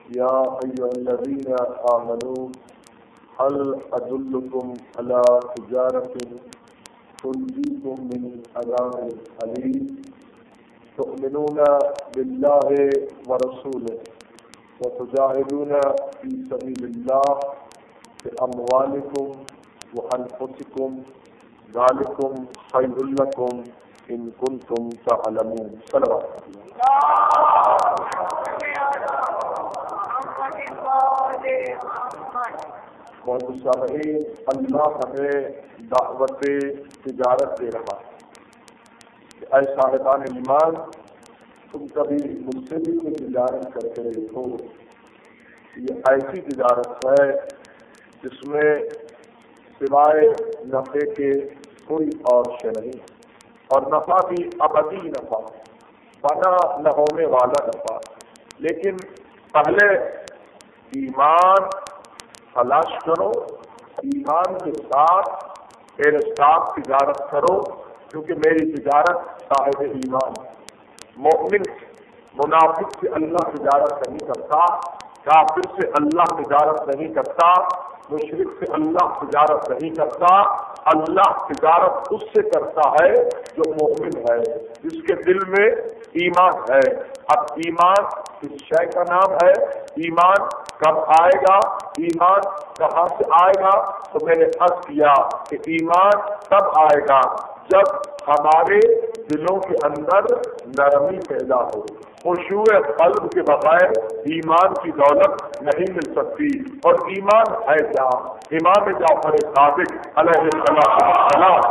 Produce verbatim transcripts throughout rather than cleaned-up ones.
يا أيها الذين آمنوا هل أدلكم على تجارة تنجيكم من عذاب أليم تؤمنون بالله ورسوله وتجاهدون في سبيل الله بأموالكم وأنفسكم ذلكم خير لكم إن كنتم تعلمون. صلوات مصطفین اللہ ہمیں دعوت تجارت دے رہا ہے کہ اے صاحبان ایمان تم کبھی مجھ سے بھی کوئی تجارت کر کے دیکھو. یہ ایسی تجارت ہے جس میں سوائے نفع کے کوئی اور شے نہیں اور نفع بھی ابدی نفع فنا نہ ہونے والا نفع. لیکن پہلے ایمان تلاش کرو, ایمان کے ساتھ میرے ساتھ تجارت کرو کیونکہ میری تجارت صاحب ایمان. مومن منافق سے اللہ تجارت نہیں کرتا, کافر سے اللہ تجارت نہیں کرتا, مشرک سے اللہ تجارت نہیں کرتا. اللہ تجارت اس سے کرتا ہے جو مومن ہے, جس کے دل میں ایمان ہے. اب ایمان اس شے کا نام ہے. ایمان کب آئے گا, ایمان کہاں سے آئے گا؟ تو میں نے عرض کیا کہ ایمان تب آئے گا جب ہمارے دلوں کے اندر نرمی پیدا ہو. خشوع قلب کے بغیر ایمان کی دولت نہیں مل سکتی. اور ایمان ہے کیا؟ امام جعفر صادق علیہ السلام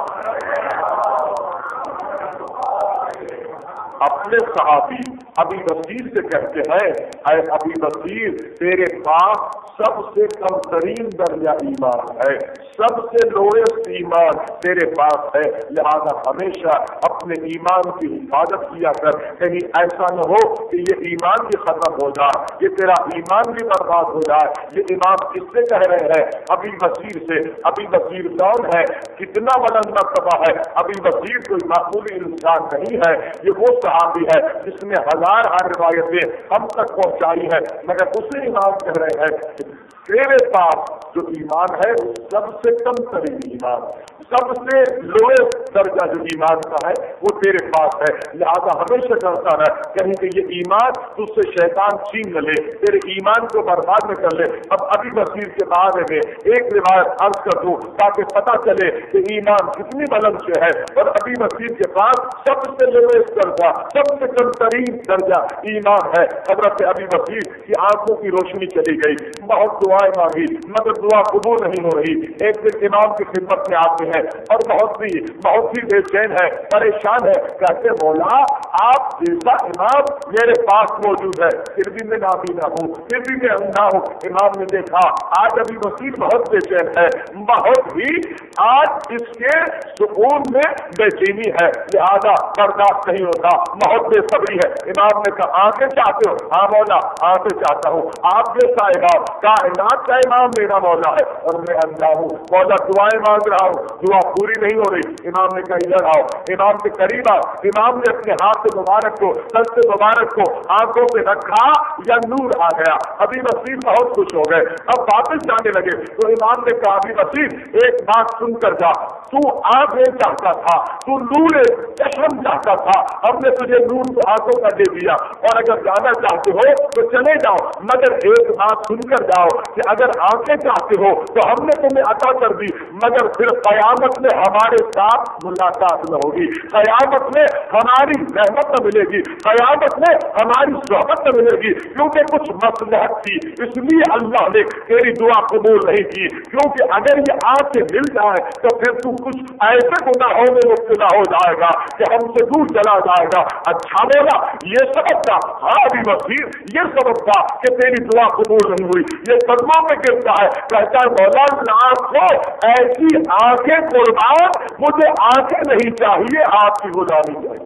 اپنے صحابی ابی بصیر سے کہتے ہیں, اے ابی بصیر تیرے پاس سب سے کم ترین درجہ ایمان ہے, سب سے لوئسٹ ایمان تیرے پاس ہے. لہذا ہمیشہ اپنے ایمان کی حفاظت کیا کر, کہیں ایسا نہ ہو کہ یہ ایمان بھی ختم ہو جائے, یہ تیرا ایمان بھی برباد ہو جائے. یہ امام کس سے کہہ رہے ہیں؟ ابی بصیر سے. ابی بصیر کون ہے؟ کتنا بلند مرتبہ ہے. ابی بصیر کوئی معمولی انسان نہیں ہے, یہ وہ صحابی ہے جس نے ہزار ہر روایتیں ہم تک پہنچائی ہے, مگر اسے امام کہہ رہے ہیں تیرے پاس جو ایمان ہے وہ سب سے کم ترین ایمان, سب سے لوئسٹ درجہ جو ایمان کا ہے وہ تیرے پاس ہے. لہذا ہمیشہ کرتا رہ, کہیں کہ یہ ایمان تجھ سے شیطان چھین نہ لے, تیرے ایمان کو برباد نہ کر لے. اب ابی بصیر کے بارے میں ایک روایت عرض کر دوں تاکہ پتہ چلے کہ ایمان کتنی بلند سے ہے. اور ابی بصیر کے پاس سب سے لوئسٹ درجہ, سب سے کم ترین درجہ ایمان ہے. حضرت ابی بصیر کی آنکھوں کی روشنی چلی گئی, بہت دعائیں مانگی مگر دعا قبول نہیں ہو رہی. ایک دن امام کی خدمت میں آتے ہیں اور بہت ہی بہت ہی بے چین ہے, پریشان ہے. کہتے مولا آپ جیسا امام میرے پاس موجود ہے, پھر بھی میں نابینا ہوں, پھر بھی میں اندھا ہوں. امام نے دیکھا آج ابی بصیر بہت بے چین ہے, بہت ہی آج اس کے سکون میں بے چینی ہے, لہذا برداشت نہیں ہوتا, بہت بے صبری ہے. امام نے کہا آنکھیں چاہتے ہو؟ ہاں مولا آنکھیں چاہتا ہوں. آپ جیسا امام کائنات کا امام میرا مولا ہے اور میں اندھا ہوں, مولا دعائیں مانگ رہا ہوں, دعا پوری نہیں ہو رہی. امام نے کہا ادھر آؤ. امام کے قریب آؤ. امام نے اپنے ہاتھ مبارک کو دست مبارک کو آنکھوں پہ رکھا یا نور آ گیا. ابی بصیر بہت خوش ہو گئے, اب واپس جانے لگے تو امام نے کہا ابی بصیر ایک بات سن کر جا, تو آنکھیں چاہتا تھا, تو نور چشم چاہتا تھا, ہم نے تجھے نور کو آنکھوں کا دے دیا, اور اگر جانا چاہتے ہو تو چلے جاؤ, مگر ایک بات سن کر جاؤ کہ اگر آنکھیں چاہتے ہو تو ہم نے تمہیں عطا کر دی, مگر پھر قیامت میں ہمارے ساتھ ملاقات نہ ہوگی, قیامت میں ہماری رحمت نہ ملے گی, قیامت میں ہماری صحبت نہ ملے گی, کیونکہ کچھ مصلحت تھی اس لیے اللہ نے تیری دعا قبول نہیں کی. کیونکہ اگر یہ آنکھیں مل جائے تو پھر تو کچھ ایسے گناہوں میں مبتلا ہو جائے گا کہ ہم سے دور چلا جائے گا. اچھا بولا یہ سبب تھا. ہاں ابھی بصیر یہ سبب تھا کہ تیری دعا قبول نہیں ہوئی, یہ قدموں میں گرتا ہے, کہتا ہے مولا آنکھوں ایسی آنکھیں قربان, مجھے آنکھیں نہیں چاہیے, آپ کی غلامی چاہیے.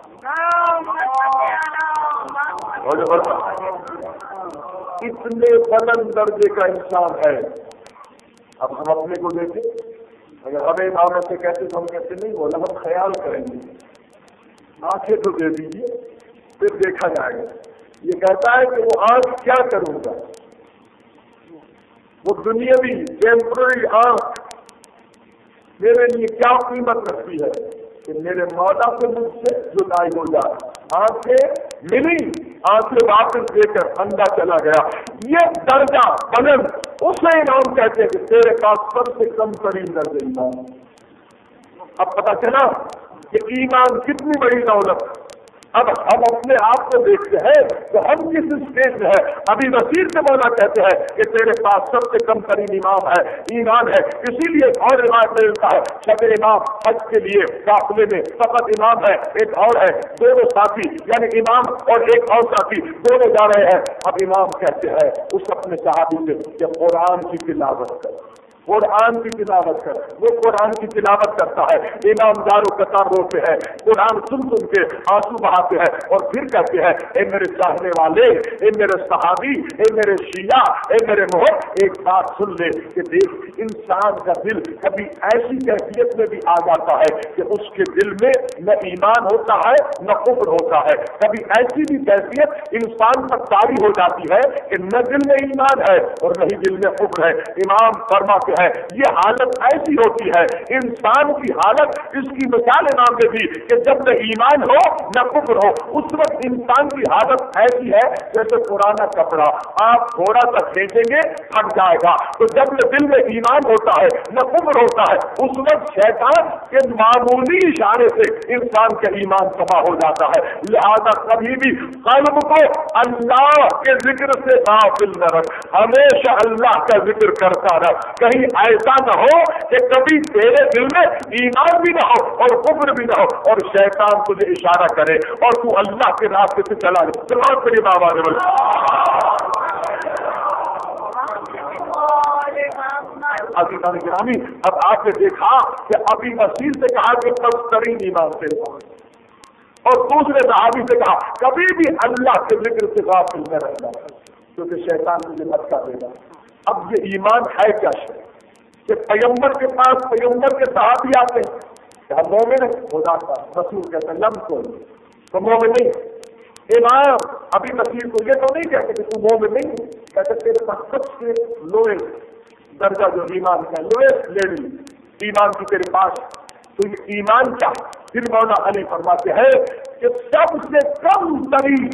اتنے بلند درجے کا انسان ہے. اب ہم اپنے کو دیکھیں, اگر ہمیں امام سے کہتے تو ہم کہتے نہیں بولا, ہم خیال کریں گے, آنکھیں تو دے دیجیے پھر دیکھا جائے گا. یہ کہتا ہے کہ وہ آنکھ کیا کروں گا، وہ دنیاوی ٹیمپرری آنکھ میرے لیے کیا قیمت رکھتی ہے کہ میرے مولا سے مجھ سے جدائی ہو جائے۔ آنکھیں ملی، آنکھیں واپس دے کر اندھا چلا گیا۔ یہ درجہ بلند اسے انعام کہتے ہیں کہ تیرے پاس سب سے کم ترین درجہ ایمان۔ اب پتا چلا کہ ایمان کتنی بڑی دولت۔ اب ہم اپنے آپ کو دیکھتے ہیں کہ ہم کس اسٹیج میں ہے۔ ابھی وسیع سے مولا کہتے ہیں کہ تیرے پاس سب سے کم ترین ایمان ہے ایمان ہے اسی لیے اور روایت میں ملتا ہے شب امام حج کے لیے قافلے میں فقط امام ہے، ایک اور ہے، دونوں ساتھی یعنی امام اور ایک اور ساتھی دونوں جا رہے ہیں۔ اب امام کہتے ہیں اس اپنے صحابی سے کہ قرآن کی تلاوت کر، قرآن کی تلاوت کر۔ وہ قرآن کی تلاوت کرتا ہے، امام دارو قطار روتے ہیں، قرآن سن سن کے آنسو بہاتے ہیں اور پھر کہتے ہیں اے میرے چاہنے والے، اے میرے صحابی، اے میرے شیعہ، اے میرے محب، ایک بات سن لے کہ دیکھ انسان کا دل کبھی ایسی کیفیت میں بھی آ جاتا ہے کہ اس کے دل میں نہ ایمان ہوتا ہے نہ کفر ہوتا ہے۔ کبھی ایسی بھی کیفیت انسان پر طاری ہو جاتی ہے کہ نہ دل میں ایمان ہے اور نہ ہی دل میں کفر ہے۔ امام فرماتے ہے یہ حالت ایسی ہوتی ہے، انسان کی حالت اس کی مثال امام نے دی کہ جب نہ ایمان ہو نہ کفر ہو، اس وقت انسان کی حالت ایسی ہے جیسے پرانا کپڑا آپ تھوڑا سا کھینچیں گے پھٹ جائے گا۔ تو جب نہ دل میں ایمان ہوتا ہے نہ کفر ہوتا ہے، اس وقت شیطان کے معمولی اشارے سے انسان کا ایمان تباہ ہو جاتا ہے۔ لہذا کبھی بھی قلب کو اللہ کے ذکر سے غافل نہ رکھ، ہمیشہ اللہ کا ذکر کرتا رہ۔ کہیں ایسا نہ ہو کہ کبھی تیرے دل میں ایمان بھی نہ ہو اور کفر بھی نہ ہو اور شیطان تجھے اشارہ کرے اور تو اللہ کے راستے سے چلا جائے۔ سلام کرے بابا عزیزان گرامی، اب آپ نے دیکھا کہ ابھی مسیح سے کہا کہ ترین ایمان سے، اور دوسرے صحابی سے کہا کبھی بھی اللہ کے ذکر سے غافل نہ رہنا کیونکہ شیطان تجھے دھکا دے گا۔ اب یہ ایمان ہے کیا شے کہ پیغمبر کے پاس پیغمبر کے صحابی آتے ہیں کہ ہم مومن ہیں، خدا کا رسول کہتے ہیں لم کو تو مومن نہیں۔ امام ابھی مسیح کو یہ تو نہیں کہتے کہ تو مومن نہیں، کہتے تیرے پاس سب سے لوئسٹ درجہ جو ایمان کا لوئسٹ لیڈی ایمان کی تیرے پاس، تو یہ ایمان کیا؟ پھر مولا علی فرماتے ہیں کہ سب سے کم ترین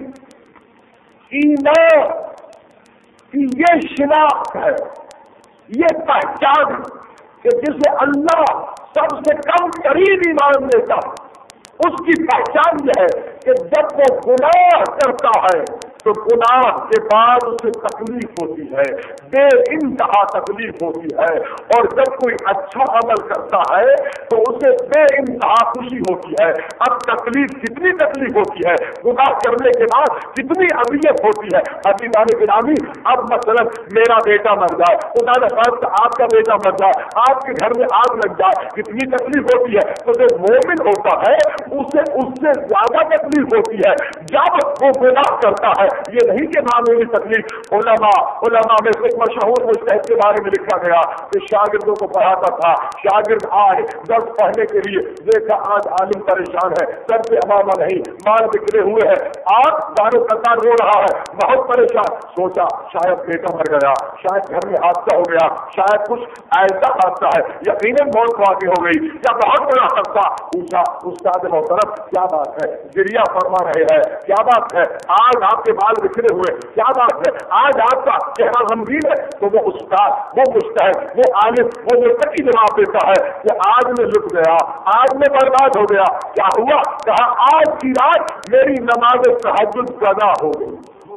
ایمان کی یہ شناخت ہے، یہ پہچان کہ جسے اللہ سب سے کم ترین ایمان دیتا اس کی پہچان یہ ہے کہ جب وہ گناہ کرتا ہے تو گناہ کے بعد اسے تکلیف ہوتی ہے، بے انتہا تکلیف ہوتی ہے، اور جب کوئی اچھا عمل کرتا ہے تو اسے بے انتہا خوشی ہوتی ہے۔ اب تکلیف کتنی تکلیف ہوتی ہے، گناہ کرنے کے بعد کتنی اذیت ہوتی ہے۔ ابھی مانے گرامی، اب مثلا میرا بیٹا مر جائے، خدا نہ خواستہ آپ کا بیٹا مر جائے، آپ کے گھر میں آگ لگ جائے، کتنی تکلیف ہوتی ہے۔ تو جو مومن ہوتا ہے اسے اس سے زیادہ تکلیف ہوتی ہے جب وہ گناہ کرتا ہے۔ یہ نہیں کہ معمولی تکلیف۔ علماء علماء میں سے ایک مشہور مجتہد کے بارے میں لکھا گیا کہ شاگردوں کو پڑھاتا تھا، شاگرد آئے درس پڑھنے کے لیے، دیکھا آج عالم پریشان ہے، سر پہ امامہ نہیں، مال بکھرے ہوئے ہیں، آج دارو قطار رو رہا ہے، بہت پریشان، سوچا شاید بیٹا مر گیا، شاید گھر میں حادثہ ہو گیا، شاید کچھ ایسا حادثہ ہے، یقیناً موت کو آگے ہو گئی یا بہت بڑا حادثہ۔ پوچھا استاد محترم کیا بات ہے؟ گریا فرما رہے ہیں، کیا بات ہے؟ آج آپ کے بال بکھرے ہوئے، کیا بات ہے؟ آج آپ کا چہرہ غمگین ہے۔ تو وہ استاد، وہ مجتہد، وہ عالم، وہ متقی جواب دیتا ہے کہ آج میں لٹ گیا، آج میں برباد ہو گیا۔ کیا ہوا؟ کہا آج کی رات میری نماز تہجد قضا ہو گئی۔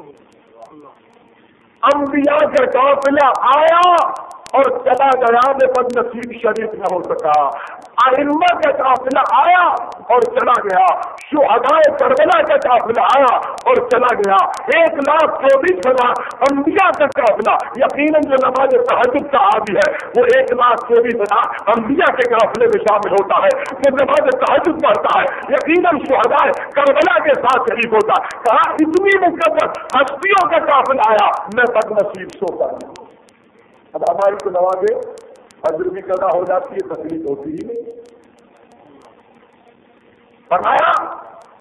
انبیاء کا قافلہ آیا اور چلا گیا، میں بد نصیب شریف نہ ہو سکا۔ ائمہ کا قافلہ آیا اور چلا گیا، شہداء کربلا کا قافلہ آیا اور چلا گیا، ایک لاکھ چوبیس ہزار انبیاء کا قافلہ، یقیناً جو نماز تہجد کا عادی ہے وہ ایک لاکھ چوبیس ہزار انبیاء کے قافلے میں شامل ہوتا ہے، جو نماز تہجد پڑھتا ہے یقیناً شہداء کربلا کے ساتھ شریف ہوتا ہے۔ کہا اتنی مقدس ہستیوں کا قافلہ آیا، میں بد نصیب سوتا ہوں۔ اب ہماری تو نمازیں فجر بھی قضا ہو جاتی ہے، تکلیف ہوتی ہی نہیں۔ فرمایا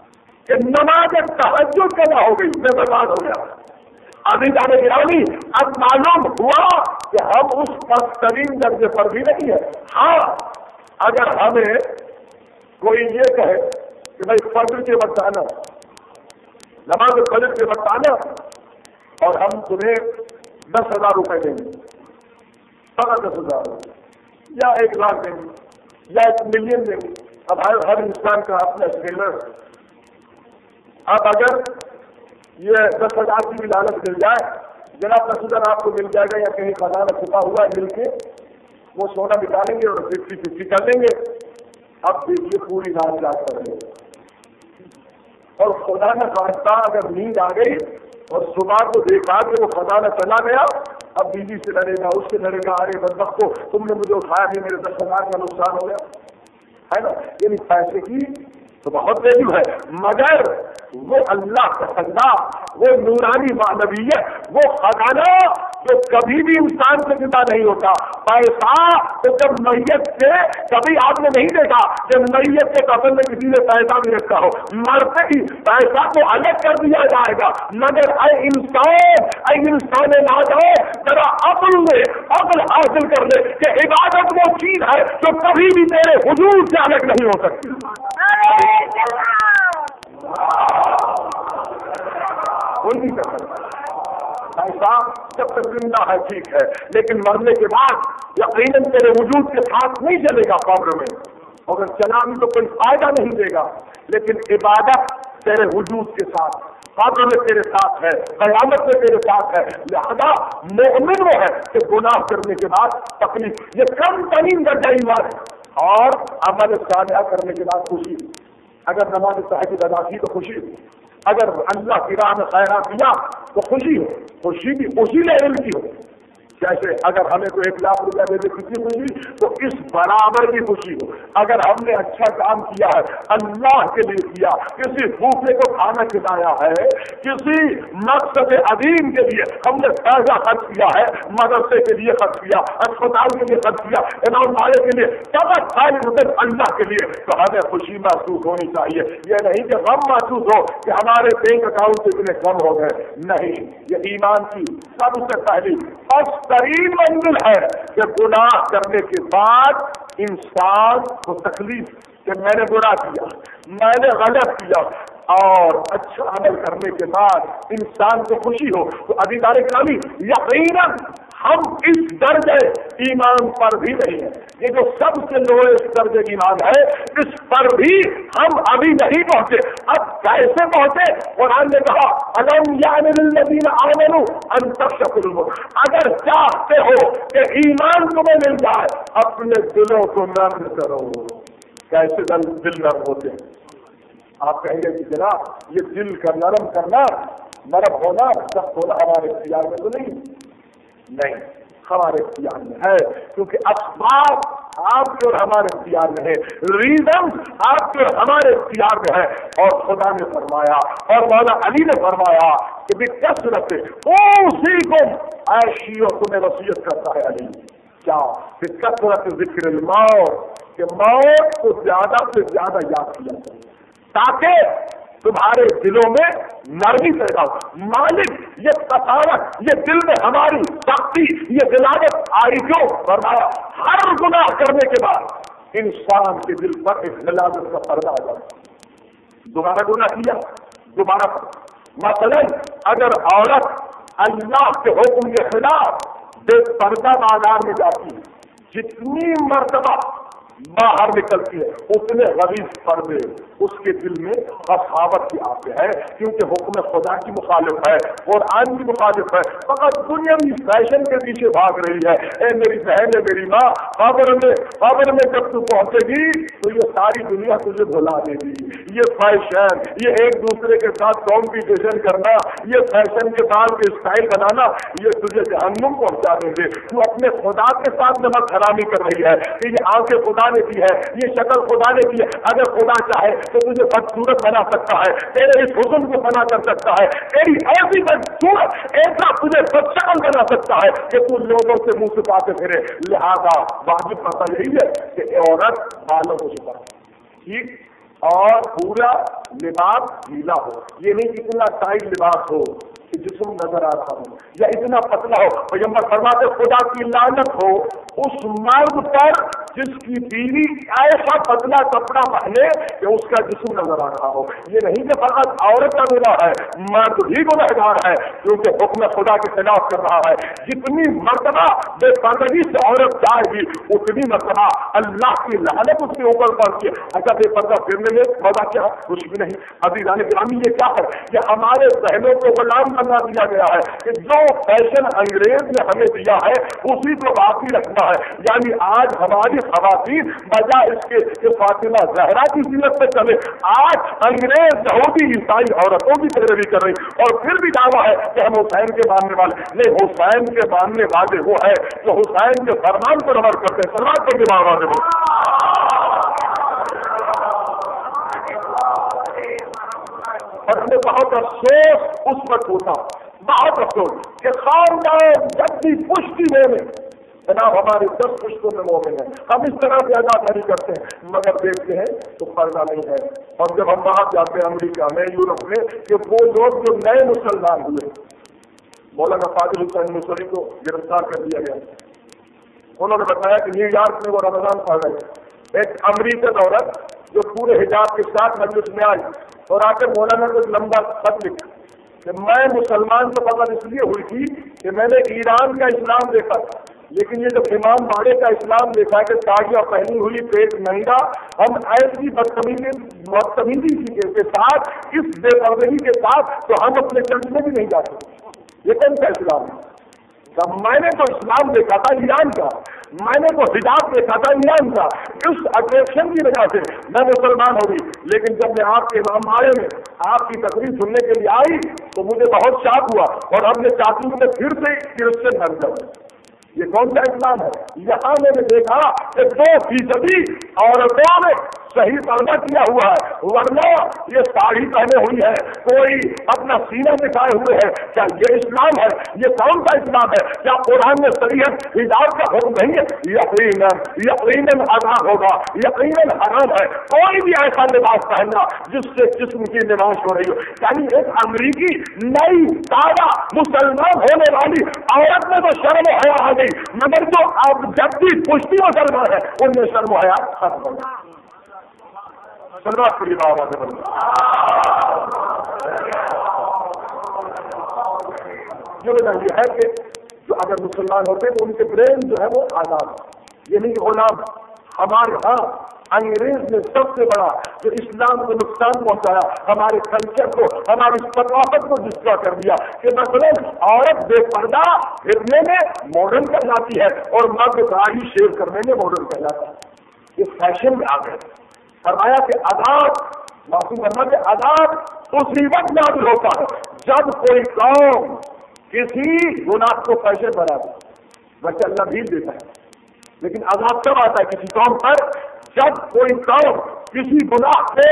کہ نماز تہجد پیدا ہو گئی، میں برباد ہو گیا۔ ابھی جانے گرامی اب معلوم ہوا کہ ہم اس بدترین درجے پر بھی نہیں ہے۔ ہاں اگر ہمیں کوئی یہ کہے کہ بھائی فجر کے وقت آنا، نماز فجر کے وقت آنا اور ہم تمہیں دس ہزار روپے دیں گے، سوا دس ہزار یا ایک لاکھ دیں گے یا ایک ملین دیں گے۔ اب ہر ہر انسان کا اپنا اسٹینڈرڈ۔ اب اگر یہ دس ہزار کی بھی لالچ مل جائے، جناب دس ہزار آپ کو مل جائے گا یا کہیں خزانہ چھپا ہوا ہے مل کے وہ سونا نکالیں گے اور ففٹی ففٹی کر لیں گے۔ اب دیکھیے پوری رات جاگ کر لیں گے اور خدا نہ خواستہ اگر نیند آ گئی اور صبح کو دیکھا کہ وہ خزانہ چلا گیا، اب بیوی سے لڑے گا، اس سے لڑے گا، ارے بدبخت کو تم نے مجھے اٹھایا نہیں، میرے دس ہزار کا نقصان ہو گیا، ہے نا۔ یعنی پیسے کی تو بہت ویلیو ہے، مگر وہ اللہ کا خزانہ، وہ نورانی معنویت، وہ خزانہ جو کبھی بھی انسان سے جدا نہیں ہوتا۔ پیسہ تو جب میت سے کبھی آپ نے نہیں دیکھا جب میت کے کفن میں کسی نے پیسہ بھی رکھا ہو، مرتے ہی پیسہ کو الگ کر دیا جائے گا۔ مگر اے انسان، اے انسان نادان، ذرا عقل لے، عقل حاصل کر لے کہ عبادت وہ چیز ہے جو کبھی بھی تیرے حضور سے الگ نہیں ہو سکتی۔ کوئی نہیں کر سکتا۔ ایسا جب تک زندہ ہے ٹھیک ہے، لیکن مرنے کے بعد یقیناً تیرے وجود کے ساتھ نہیں چلے گا قبر میں، اگر چلا بھی تو کوئی فائدہ نہیں دے گا، لیکن عبادت تیرے وجود کے ساتھ قبر میں تیرے ساتھ ہے، قیامت میں تیرے ساتھ ہے۔ لہذا مومن وہ ہے کہ گناہ کرنے کے بعد تکلیف، یہ کم ترین درجہ ایمان ہے، اور عمل صالحہ کرنے کے بعد خوشی۔ اگر نماز تہجد ادا کی تو خوشی، اگر اللہ کی راہ میں خیرات کیا تو خوشی ہو، خوشی بھی اسی لیول کی ہو۔ جیسے اگر ہمیں کوئی ایک لاکھ روپیہ دے دے کسی خوشی تو اس برابر کی خوشی ہو۔ اگر ہم نے اچھا کام کیا ہے، اللہ کے لیے کیا، کسی بھوکے کو کھانا کھلایا ہے، کسی مقصد عظیم کے لیے ہم نے پیسہ خرچ کیا ہے، مدرسے کے لیے خرچ کیا، اسپتال کے لیے خرچ کیا، امام والے کے لیے، فقط خالص اللہ کے لیے، تو ہمیں خوشی محسوس ہونی چاہیے۔ یہ نہیں کہ غم محسوس ہو کہ ہمارے بینک اکاؤنٹ اتنے کم ہو گئے، نہیں۔ یہ ایمان کی سب سے پہلی ترین منزل ہے کہ گناہ کرنے کے بعد انسان کو تکلیف کہ میں نے برا کیا، میں نے غلط کیا، اور اچھا عمل کرنے کے بعد انسان کو خوشی ہو۔ تو ادھیکار گرامی یقیناً ہم اس درجے ایمان پر بھی نہیں ہیں، یہ جو سب سے لوئسٹ درجے ایمان ہے اس پر بھی ہم ابھی نہیں پہنچے۔ اب کیسے پہنچے؟ قرآن نے کہا الم یعن للذین آمنوا ان تخشع قلوبہم، اگر چاہتے ہو کہ ایمان تمہیں مل جائے اپنے دلوں کو نرم کرو۔ کیسے دل دل نرم ہوتے ہیں؟ آپ کہیں گے کہ جناب یہ دل کا نرم کرنا، نرم ہونا، سخت ہونا ہمارے اختیار میں تو نہیں، نہیں ہمارے اختیار میں ہے، کیونکہ اسباب آپ کے اور ہمارے اختیار میں ہے، ریزن آپ کے اور ہمارے اختیار میں ہے۔ اور خدا نے فرمایا اور مولا علی نے فرمایا کہ بکثرت اوصیکم، عیشیوں تمہیں وصیت کرتا ہے علی، کیا؟ بکثرت ذکر الموت، کہ موت کو زیادہ سے زیادہ یاد کیا جائے تاکہ تمہارے دلوں میں نرمی پیدا ہو۔ مالک یہ تصاوت، یہ دل میں ہماری سختی، یہ غلاظت آئی کیوں؟ فرمایا ہر گناہ کرنے کے بعد انسان کے دل پر ایک غلاظت کا پردہ آ جاتا، دوبارہ گناہ کیا دوبارہ۔ مثلا اگر عورت اللہ کے حکم کے خلاف بے پردہ بازار میں جاتی ہے، جتنی مرتبہ باہر نکلتی ہے اتنے غلیظ پردے اس کے دل میں قساوت کی آتے ہیں، کیونکہ حکم خدا کی مخالف ہے، قرآن کی مخالف ہے، فقط دنیاوی فیشن کے پیچھے بھاگ رہی ہے۔ اے میری بہن، میری ماں، قبر میں قبر میں جب تو پہنچے گی تو یہ ساری دنیا تجھے بھلا دے گی۔ یہ فیشن، یہ ایک دوسرے کے ساتھ کمپٹیشن کرنا، یہ فیشن کے بعد کے اسٹائل بنانا، یہ تجھے جہنم پہنچا دیں گے۔ تو اپنے خدا کے ساتھ نمک حرامی کر رہی ہے کہ یہ آنکھیں خدا نے کی ہے، یہ شکل خدا نے کی ہے۔ اگر خدا چاہے تو تجھے بدصورت بنا سکتا ہے، تیرے اس حسن کو بنا کر سکتا ہے، تیری ایسی بدصورت ایسا تجھے بدشکل بنا سکتا ہے کہ تو لوگوں سے منہ چھپاتے پھرے۔ لہذا واجب مسئلہ یہی ہے کہ عورت بالوں کو چھپائے، ٹھیک، اور پورا لباس ڈھیلا ہو. یہ نہیں اتنا ٹائٹ لباس ہو کہ جسم نظر آ رہا ہو یا اتنا پتلا ہو. پیغمبر فرماتے خدا کی لعنت ہو اس مرد پر جس کی بیوی ایسا پتلا کپڑا پہنے کہ اس کا جسم نظر آ رہا ہو. یہ نہیں کہ فقط عورت کا گناہ ہے، مرد بھی گنہگار ہے کیونکہ حکم خدا کے خلاف کر رہا ہے. جتنی مرتبہ بے پردگی سے عورت جائے گی اتنی مرتبہ اللہ کی لعنت اس کے اوپر پڑتی ہے. اچھا بے پردہ پھرنے میں مزہ کیا؟ کچھ بھی نہیں. ابھی رانے گرامی یہ کیا ہے کہ ہمارے ذہنوں کو غلام بنا دیا گیا ہے کہ جو فیشن انگریز نے ہمیں دیا ہے اسی کو باقی رکھنا ہے. یعنی آج ہماری خواتین بجائے اس کے کہ فاطمہ زہرا کی سیرت پہ چلے، آج انگریز یہودی عیسائی عورتوں کی پیروی کر رہی اور پھر بھی دعویٰ ہے کہ ہم حسین کے ماننے والے. نہیں، حسین کے ماننے والے وہ ہے جو حسین کے فرمان پر عمل کرتے ہیں. سلوات پڑھ کے والے وہ اور ہمیں بہت افسوس اس وقت ہوتا، بہت افسوس کہ خاندان جب بھی پشتی میں جناب ہمارے دس پشتوں میں مومن ہیں، ہم اس طرح سے اداکاری کرتے ہیں مگر دیکھتے ہیں تو پردہ نہیں ہے. اور جب ہم باہر جاتے ہیں امریکہ میں، یورپ میں، کہ وہ لوگ جو نئے مسلمان ہوئے، مولانا فاضل حسین مصری کو گرفتار کر دیا گیا. انہوں نے بتایا کہ نیو یارک میں وہ رمضان پڑھ رہے تھے. ایک امریکن عورت جو پورے حجاب کے ساتھ مجلس میں آئی اور آ کر مولانا کو ایک لمبا خط لکھا کہ میں مسلمان تو فقط اس لیے ہوئی تھی کہ میں نے ایران کا اسلام دیکھا تھا، لیکن یہ جب امام باڑے کا اسلام دیکھا کہ ساڑیاں پہنی ہوئی پیٹ ننگا، ہم ایسی بدتمیزی بدتمیزی کے ساتھ اس بے پردگی کے ساتھ تو ہم اپنے چرچ میں بھی نہیں جاتے. یہ کون سا اسلام ہے؟ جب میں نے تو اسلام دیکھا تھا ایران کا، میں نے تو حجاب دیکھا تھا ایران کا. اس اٹریکشن کی وجہ سے میں مسلمان ہو گئی. لیکن جب میں آپ کے امام باڑے میں آپ کی تقریر سننے کے لیے آئی تو مجھے بہت شاک ہوا اور ہم نے چاہتی ہوں میں پھر سے کرسچن بن جاؤں. یہ کون سا اسلام ہے؟ یہاں میں نے دیکھا کہ دو فیصدی عورتوں نے صحیح پردہ کیا ہوا ہے، ورنہ یہ ساڑی پہنے ہوئی ہے، کوئی اپنا سینہ دکھائے ہوئے ہے. کیا یہ اسلام ہے؟ یہ کون سا اسلام ہے؟ کیا قرآن میں شریعت حجاب کا حکم نہیں ہے؟ یقیناً یقیناً حرام ہوگا، یقیناً حرام ہے کوئی بھی ایسا لباس پہننا جس سے جسم کی نمائش ہو رہی ہو. یعنی ایک امریکی نئی تازہ مسلمان ہونے والی عورت میں تو شرم و حیا آ گئی، مگر جو اب جب بھی پشتی مسلمان ہے ان میں شرم و حیا ختم ہو گئی. سلوات پڑھیے بابا سے بندہ. جو یہ ہے کہ جو اگر مسلمان ہوتے ہیں تو ان کے برین جو ہے وہ آزاد ہے. یہ نہیں کہ غلام. ہمارے ہاں انگریز نے سب سے بڑا جو اسلام کو نقصان پہنچایا، ہمارے کلچر کو، ہماری ثقافت کو ڈسٹرا کر دیا کہ مثلاً عورت بے پردہ پھرنے میں ماڈرن کہلاتی ہے اور مرد داڑھی شیو کرنے میں ماڈرن کہلاتا ہے. یہ فیشن میں آ گئے. فرمایا کہ عذاب معصوم کرنا کہ عذاب اسی وقت نازل ہوتا ہے جب کوئی قوم کسی گناہ کو فیشن بنا دے. ویسے اللہ بھی دیتا ہے لیکن عذاب کب آتا ہے کسی قوم پر؟ جب کوئی قوم کسی گناہ کو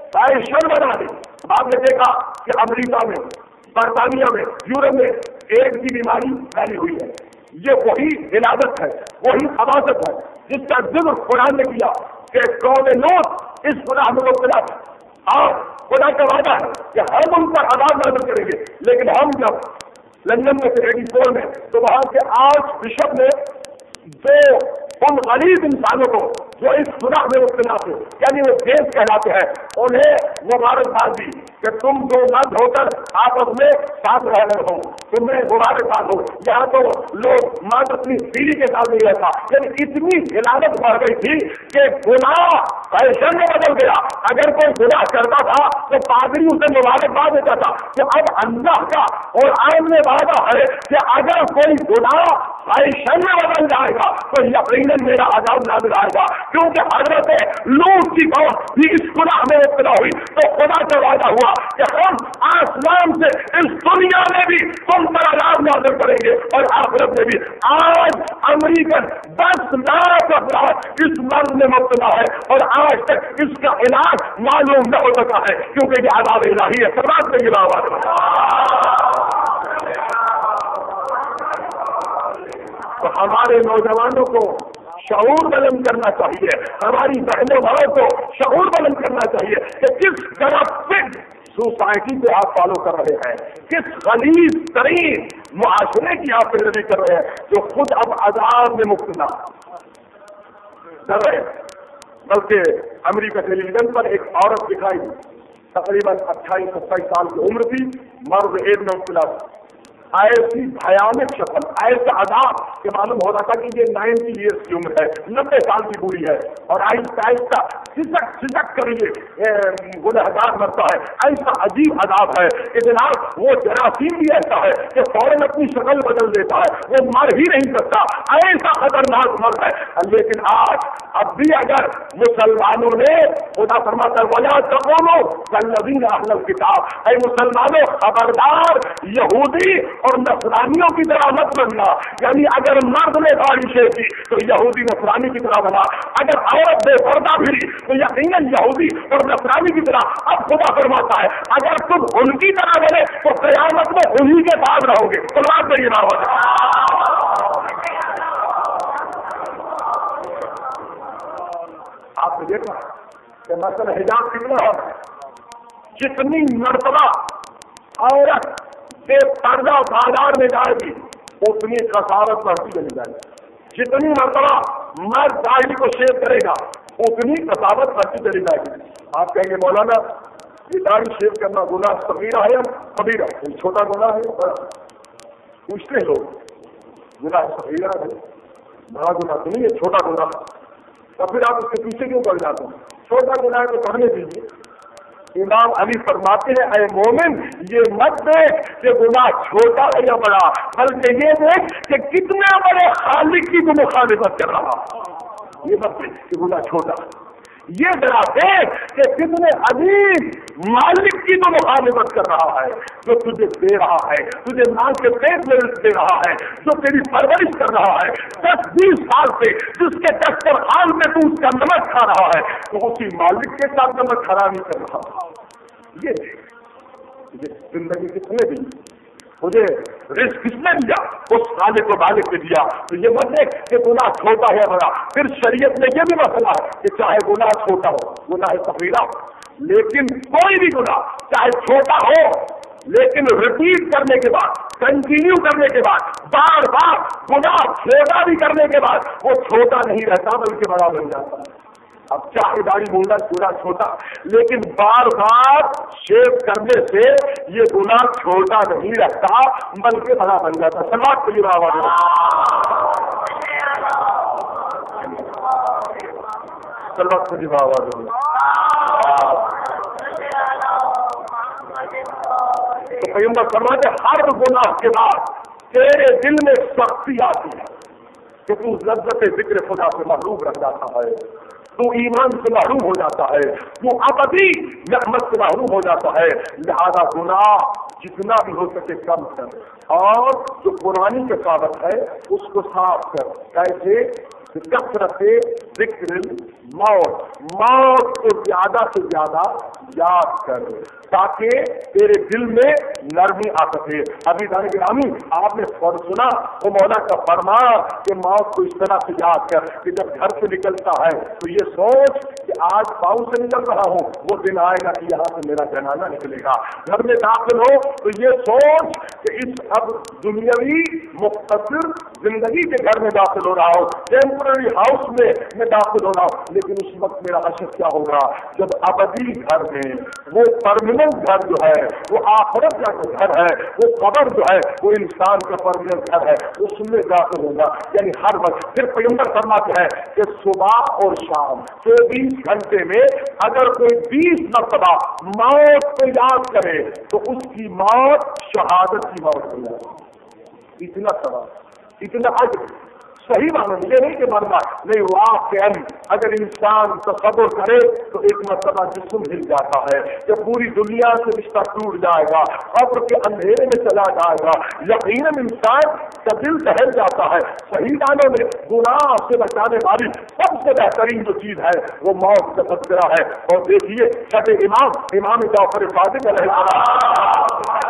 فیشن بنا دے. آپ نے دیکھا کہ امریکہ میں، برطانیہ میں، یورپ میں ایڈز کی بیماری پھیلی ہوئی ہے. یہ وہی ولادت ہے، وہی خباثت ہے جس کا ذکر قرآن نے کیا کہ قوم لوط اس گناہ میں مبتلا تھا. اور خدا کا وعدہ ہے کہ ہم ان پر عذاب نازل کریں گے. لیکن ہم جب لندن میں تھے ایٹی فور میں تو وہاں کے آرچ بشپ نے جو ان غریب انسانوں کو جو اس گناہ میں مبتلا تھے، یعنی وہ دیش کہلاتے ہیں، انہیں مبارکباد دی کہ تم جو مرد ہو کر آپس میں ساتھ رہ رہے ہو، تمہیں مبارکباد ہو. یہاں تو لوگ مرد اپنی بیوی کے ساتھ نہیں رہتا. یعنی اتنی ہلاکت بڑھ گئی تھی کہ گناہ فیشن میں بدل گیا. اگر کوئی گناہ کرتا تھا تو پادری اسے مبارکباد دیتا تھا. کہ اب اللہ کا اور آئین میں وعدہ ہے کہ اگر کوئی گناہ فیشن میں بدل جائے گا تو یقیناً میرا عذاب نازل آئے گا. کیونکہ حضرت لوط کی قوم بھی اس گناہ میں مبتلا ہوئی تو خدا کا وعدہ ہوا کہ ہم آسمان سے اس دنیا میں بھی تم پر عذاب نازل کریں گے اور آخرت میں بھی. آج امریکن دس لاکھ افراد اس مرض میں مبتلا ہے اور آج تک اس کا علاج معلوم نہ ہو سکا ہے کیونکہ یہ عذاب الہی ہے. سماج میں یہ آواز تو ہمارے نوجوانوں کو شعور بلند کرنا چاہیے، ہماری بہنوں بھائیوں کو شعور بلند کرنا چاہیے کہ کس کرپٹڈ سوسائٹی سے آپ فالو کر رہے ہیں، کس غلیظ ترین معاشرے کی آپ پیروی کر رہے ہیں جو خود اب عذاب میں مبتلا کر رہے ہیں۔ بلکہ امریکہ ٹیلی ویژن پر ایک عورت دکھائی، تقریباً اٹھائیس ستائیس سال کی عمر تھی، مرد ایک میں مبتلا، ایسی بھیانک شکل، ایسا عذاب کہ معلوم ہو رہا تھا کہ یہ نائنٹی ایئرس کی عمر ہے، نبے سال کی بوڑھی ہے، اور آہستہ آہستہ سسک سسک کر یہ گنہگار مرتا ہے۔ ایسا عجیب عذاب ہے کہ جناب وہ جراثیم بھی ایسا ہے کہ فوراً اپنی شکل بدل دیتا ہے، وہ مر ہی نہیں سکتا، ایسا خطرناک مرد ہے۔ لیکن آج اب بھی اگر مسلمانوں نے خدا فرماتا ہے وَلَا تَقُولُوا كَالَّذِينَ أَهْلَ الْكِتَابِ، اے مسلمانوں خبردار یہودی اور نصرانیوں کی طرح مت بننا، یعنی اگر مرد نے داڑھی شیو کی تو یہودی نصرانی کی طرح بنا، اگر عورت بے پردہ پھری تو یقیناً یہودی اور نصرانی کی طرح۔ اب خدا فرماتا ہے اگر تم ان کی طرح بنے تو قیامت میں انہی کے ساتھ رہو گے۔ سلام دے یہ آپ نے دیکھا کہ مثلا حجاب کتنا ہے، جتنی مرتبہ عورت بے پردہ بازار میں جائے گی اتنی خسارت بڑھتی چلی جائے گی، جتنی مرتبہ مرد داڑھی کو شیو کرے گا اتنی خسارت بڑھتی چلی جائے گی۔ آپ کہیں گے مولانا یہ داڑھی شیو کرنا گناہ صغیرہ ہے یا کبیرہ؟ چھوٹا گناہ ہے یا بڑا؟ پوچھتے لوگ گناہ صغیرہ ہے، بڑا گناہ تو نہیں ہے، چھوٹا گناہ، تو پھر آپ اس کے پیچھے کیوں پڑ جاتے ہیں؟ چھوٹا گناہ تو کرنے دیجیے۔ امام علی فرماتے ہیں اے مومن یہ مت دیکھ کہ گناہ چھوٹا ہے یا بڑا، بلکہ یہ دیکھ کہ کتنے بڑے خالق کی تو مخالفت کر رہا، یہ مت دیکھ کہ گناہ چھوٹا، یہ ذرا دیکھ کہ کتنے عظیم مالک کی تو مخالفت کر رہا ہے، جو تجھے دے رہا ہے، تجھے ماں کے پیٹ میں دے رہا ہے، جو تیری پرورش کر رہا ہے دس بیس سال سے، جس کے دسترخوان میں تو اس کا نمک کھا رہا ہے، تو اسی مالک کے ساتھ نمک حرامی کر رہا ہے۔ یہ دیکھ زندگی کتنے دی، مجھے رزق کس نے دیا؟ اس خالق و مالک نے دیا۔ تو یہ مت دیکھ کہ گناہ چھوٹا ہے بڑا۔ پھر شریعت میں یہ بھی مسئلہ ہے کہ چاہے گناہ چھوٹا ہو، گناہ صغیرہ ہو، لیکن کوئی بھی گناہ چاہے چھوٹا ہو لیکن ریپیٹ کرنے کے بعد، کنٹینیو کرنے کے بعد، بار بار گناہ چھوٹا بھی کرنے کے بعد وہ چھوٹا نہیں رہتا بلکہ بڑا بن جاتا ہے۔ اب چاہے داڑھی مونڈا چھوٹا چھوٹا، لیکن بار بار شیو کرنے سے یہ گناہ چھوٹا نہیں رہتا بلکہ بڑا بن جاتا۔ سماج کے لیے آواز سلوات کے لیے آواز تو پیغمبر فرماتے ہر گناہ کے بعد تیرے دل میں سختی آتی ہے کہ تو لذت ذکر خدا سے محروم رہ جاتا ہے، تو ایمان سے محروم ہو جاتا ہے، تو ابدی نعمت سے محروم ہو جاتا ہے۔ لہذا گناہ جتنا بھی ہو سکے کم کر، اور جو پرانی کساوت ہے اس کو صاف کر۔ کیسے؟ کثرت ذکر موت، موت کو زیادہ سے زیادہ یاد کر تاکہ تیرے دل میں نرمی آ سکے۔ ابھی دانے گرامی آپ نے فور سنا وہ مولا کا فرمان کہ موت کو اس طرح سے یاد کر کہ جب گھر سے نکلتا ہے تو یہ سوچ کہ آج پاؤں سے نکل رہا ہوں، وہ دن آئے گا کہ یہاں سے میرا جنازہ نکلے گا۔ گھر میں داخل ہو تو یہ سوچ کہ اس اب دنیاوی مختصر زندگی کے گھر میں داخل ہو رہا ہوں، ٹیمپرری ہاؤس میں میں داخل ہو رہا ہوں، لیکن اس وقت میرا حشر کیا ہوگا جب ابدی گھر میں، وہ پرماننٹ گھر جو ہے، وہ آخرت کا جو گھر ہے، وہ قبر جو ہے، وہ انسان کا پرماننٹ گھر ہے، اس میں داخل ہوگا۔ یعنی ہر وقت پھر پیغمبر فرماتے ہیں کہ صبح اور شام چوبیس گھنٹے میں اگر کوئی بیس مرتبہ موت کو یاد کرے تو اس کی موت شہادت کی موت ہو جائے۔ اتنا سوال، اتنا حج صحیح معنی یہ نہیں کہ مرنا نہیں، واقعاً اگر انسان تصور کرے تو ایک مرتبہ جسم ہل جاتا ہے کہ پوری دنیا سے رشتہ ٹوٹ جائے گا، قبر کے اندھیرے میں چلا جائے گا، یقیناً انسان کا دل دہل جاتا ہے۔ صحیح معنوں میں گناہ سے بچانے والی سب سے بہترین جو چیز ہے وہ موت کا تذکرہ ہے۔ اور دیکھیے شب امام امام جعفر صادق علیہ السلام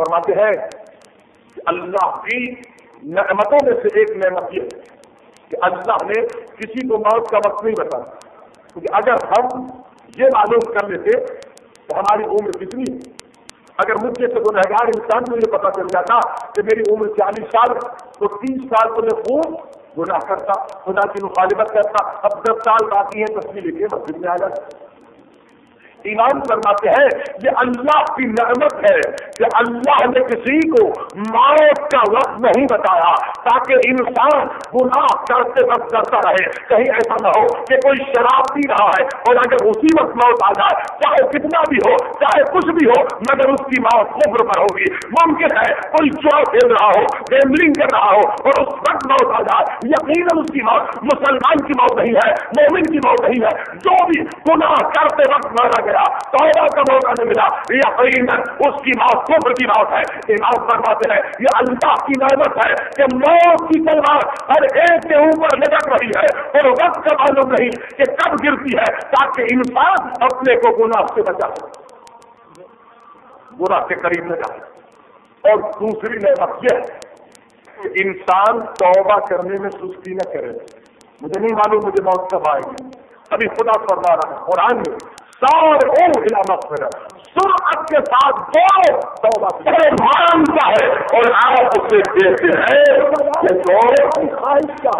فرماتے ہیں کہ اللہ کی نعمتوں میں سے ایک نعمت یہ ہے کہ اللہ نے کسی کو موت کا وقت نہیں بتایا، کیونکہ اگر ہم یہ معلوم کر لیتے کہ ہماری عمر کتنی ہے، اگر مجھ سے گنہگار انسان کو یہ پتا چل جاتا کہ میری عمر چالیس سال تو تیس سال تو میں خوب گناہ کرتا، خدا کی مخالفت کرتا، اب دس سال باقی ہے تصویر لے کے مسجد میں آ جاتا۔ ایمان فرماتے ہیں یہ اللہ کی نعمت ہے کہ اللہ نے کسی کو موت کا وقت نہیں بتایا تاکہ انسان گناہ کرتے وقت کرتا رہے۔ کہیں ایسا نہ ہو کہ کوئی شراب پی رہا ہے اور اگر اسی وقت موت آ جائے، چاہے کتنا بھی ہو، چاہے کچھ بھی ہو، مگر اس کی موت کفر پر ہوگی۔ ممکن ہے کوئی جوا کھیل رہا ہو، گیملنگ کر رہا ہو اور اس وقت موت آ جائے، یقیناً اس کی موت مسلمان کی موت نہیں ہے، مومن کی موت نہیں ہے۔ جو بھی گناہ کرتے وقت مارا گیا، توبہ کا موقع نہیں ملا، یقیناً اس کی موت کفر کی موت ہے۔ امام فرماتے ہیں یہ اللہ کی نعمت ہے کہ موت کی تلوار ہر ایک کے اوپر لٹک رہی ہے اور وقت کا معلوم نہیں کہ کب گرتی ہے، تاکہ انسان اپنے کو گناہ سے بچا سکے، گناہ کے قریب نہ جائے۔ اور دوسری نعمت یہ ہے کہ انسان توبہ کرنے میں سستی نہ کرے۔ مجھے نہیں معلوم مجھے موت کب آئے گی، ابھی خدا فرما رہا ہے قرآن میں سارے مغفرت سرعت کے ساتھ دو توبہ مانتا ہے اور آپ اسے دیتے ہیں کہ جو خواہش کیا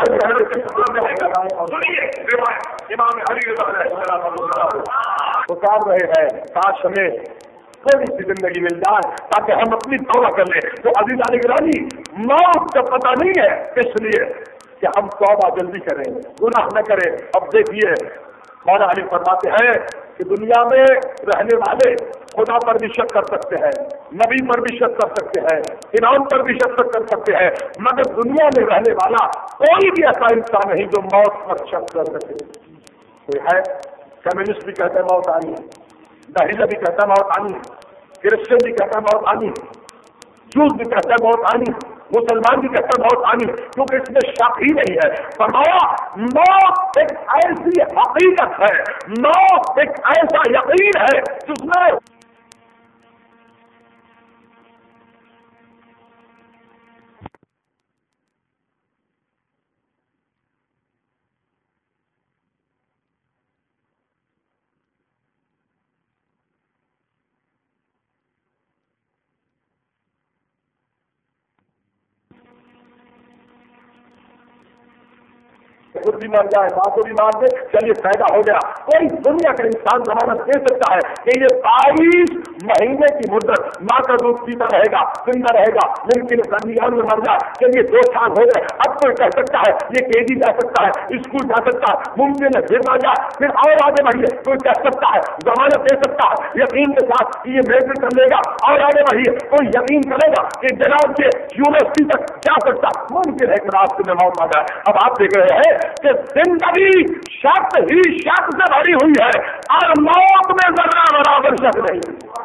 ہے پکار رہے ہیں کاش ہمیں تھوڑی سی زندگی مل جائے تاکہ ہم اپنی توبہ کر لیں۔ تو عزیزان گرامی موت کا پتہ نہیں ہے، اس لیے کہ ہم توبہ جلدی کریں، گناہ نہ کریں۔ اب دیکھیے مولا علی فرماتے ہیں کہ دنیا میں رہنے والے خدا پر بھی شک کر سکتے ہیں، نبی پر بھی شک کر سکتے ہیں، انعام پر بھی شک کر سکتے ہیں، مگر دنیا میں رہنے والا کوئی بھی ایسا انسان نہیں جو موت پر شک کر سکے۔ کوئی ہے؟ کمیونسٹ بھی کہتا ہے موت آنی ہے، دہیلا بھی کہتا ہے موت آنی ہے، کرسچن بھی کہتا ہے موت آنی ہے، جوز بھی کہتا ہے موت آنی ہے، مسلمان بھی کہتا ہے موت آنی ہے، کیونکہ اس میں شک ہی نہیں ہے۔ فرمایا موت ایک ایسی حقیقت ہے، موت ایک ایسا یقین ہے جس میں خود بھی مر جائے، ماں کو بھی مار دے، چلیے فائدہ ہو گیا۔ کوئی دنیا کا انسان ضمانت دے سکتا ہے کہ یہ بائیس مہینے کی مدت ماں کا دودھ پیتا رہے گا، زندہ رہے گا، ممکن ہے درمیان میں مر جائے، چلیے دو سال ہو گئے، اب کوئی کہہ سکتا ہے یہ کے جی جا سکتا ہے، اسکول جا سکتا ہے، ممکن ہے پھر مر جائے، پھر اور آگے بڑھیے، کوئی کہہ سکتا ہے ضمانت دے سکتا ہے یقین کے ساتھ کہ یہ میڈیکل کر لے گا، اور آگے بڑھیے، کوئی یقین کرے گا کہ جناب کے یونیورسٹی تک جا سکتا، ممکن ہے کہ راستے میں موت آ جائے۔ اب آپ دیکھ رہے ہیں کہ زندگی شک ہی شک سے بھری ہوئی ہے اور موت میں ذرہ برابر شک نہیں۔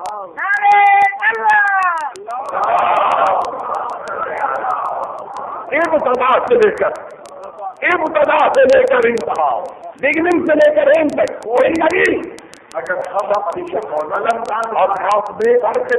ابتدا سے لے کر ابتدا سے لے کر انتہا، بگننگ سے لے کر اینڈ تک کوئی نہیں۔ اگر ہم اپنی شک اور موت میں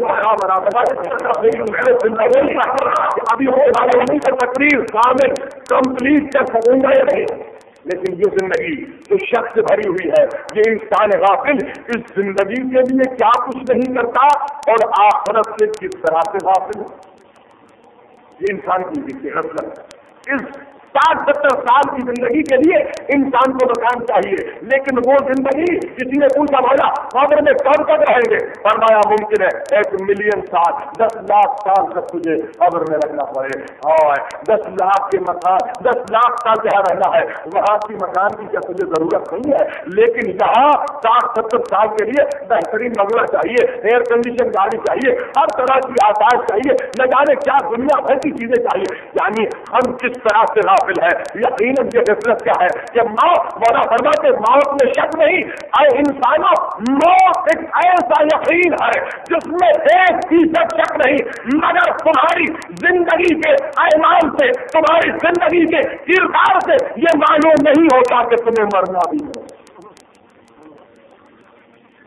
ابھی ہونے والے کا تقریر کامل کمپلیٹ کر سکوں گا یا نہیں، لیکن یہ زندگی جو شک سے بھری ہوئی ہے، یہ انسان غافل اس زندگی کے لیے کیا کچھ نہیں کرتا اور آخرت سے کس طرح سے غافل ہے۔ یہ انسان کی غفلت ہے۔ اس ساٹھ ستر سال کی زندگی کے لیے انسان کو مکان چاہیے، لیکن وہ زندگی کسی نے پوچھا بولا قبر میں کب تک رہیں گے؟ فرمایا ممکن ہے ایک ملین سال، دس لاکھ سال تک تجھے قبر میں رہنا پڑے، اور دس لاکھ کے مکان، دس لاکھ سال جہاں رہنا ہے وہاں کی مکان کی کیا تجھے ضرورت نہیں ہے؟ لیکن یہاں ساٹھ ستر سال کے لیے بہترین بنگلہ چاہیے، ایئر کنڈیشن گاڑی چاہیے، ہر طرح کی آسائش چاہیے، نہ جانے کیا دنیا بھر کی چیزیں چاہیے۔ یعنی ہم کس طرح سے ہے یقیناً یہ غفلت کیا ہے کہ موت مولا فرماتے موت میں شک نہیں، اے انسانوں موت ایک ایسا یقین ہے جس میں ایک فیصد شک نہیں، مگر تمہاری زندگی کے اعمال سے، تمہاری زندگی کے کردار سے یہ معلوم نہیں ہوتا کہ تمہیں مرنا بھی ہے۔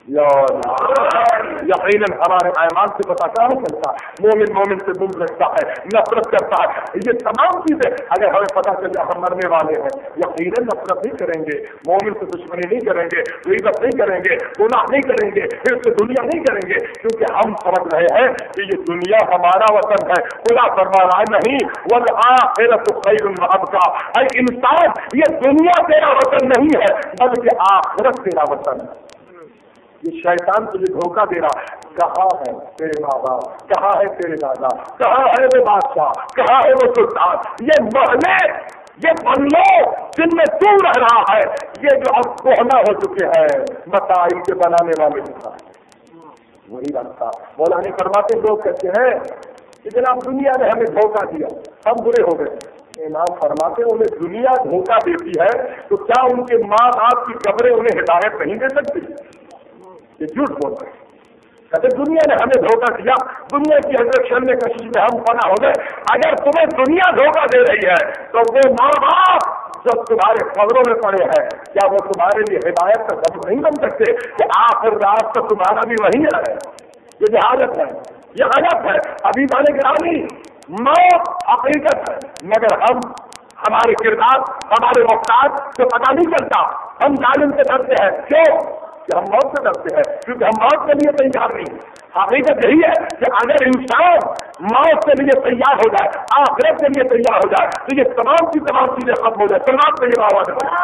یقیناً ہمارے ایمان سے پتا کہاں چلتا ہے مومن مومن سے بغض رکھتا ہے, نفرت کرتا ہے. یہ تمام چیزیں اگر ہمیں پتا چل جائے ہم مرنے والے ہیں, یقیناً نفرت نہیں کریں گے, مومن سے دشمنی نہیں کریں گے, غیبت نہیں کریں گے, گناہ نہیں کریں گے, پھر سے دنیا نہیں کریں گے, کیونکہ ہم سمجھ رہے ہیں کہ یہ دنیا ہمارا وطن ہے. خدا فرما رہا ہے نہیں, والآخرۃ خیر وابقیٰ. اے انسان, یہ دنیا تیرا وطن نہیں ہے بلکہ آخرت تیرا وطن ہے. یہ شیطان تجھے دھوکہ دے رہا ہے. کہاں ہے تیرے ماں باپ, کہاں ہے تیرے دادا, کہاں ہے وہ بادشاہ, کہاں ہے وہ سلطان, یہ محلے, یہ بنگلو جن میں تو رہ رہا ہے, یہ جو اب کوہنا ہو چکے ہیں, متا ان کے بنانے والے کا وہی رکھتا. مولانا فرماتے لوگ کہتے ہیں کہ جناب دنیا نے ہمیں دھوکہ دیا, ہم برے ہو گئے. امام فرماتے انہیں دنیا دھوکہ دیتی ہے تو کیا ان کے ماں باپ کی قبریں انہیں ہدایت نہیں دے سکتی؟ یہ جھوٹ بول رہے ہیں. کہتے دنیا نے ہمیں دھوکہ دیا, دنیا کی اٹریکشن میں کشش میں ہم فنا ہو گئے. اگر تمہیں دنیا دھوکہ دے رہی ہے تو وہ ماں باپ جب تمہارے قبروں میں پڑے ہیں, کیا وہ تمہارے لیے ہدایت کا سبب نہیں بن سکتے کہ آخر رات تو تمہارا بھی وہی ہے؟ یہ جہالت ہے, یہ غلط ہے. ابھی مانے گرامی, موت حقیقت ہے, مگر ہم ہمارے کردار, ہمارے وقتات سے پتہ نہیں چلتا. ہم ظالم سے ڈرتے ہیں. کیوں کہ ہم موت سے ڈرتے ہیں, کیونکہ ہم موت کے لیے تیار نہیں. حقیقت یہی ہے کہ اگر انسان موت کے لیے تیار ہو جائے, آخرت کے لیے تیار ہو جائے, تو یہ تمام کی تمام چیزیں ختم ہو جائے. تمام سے یہ آواز ہے.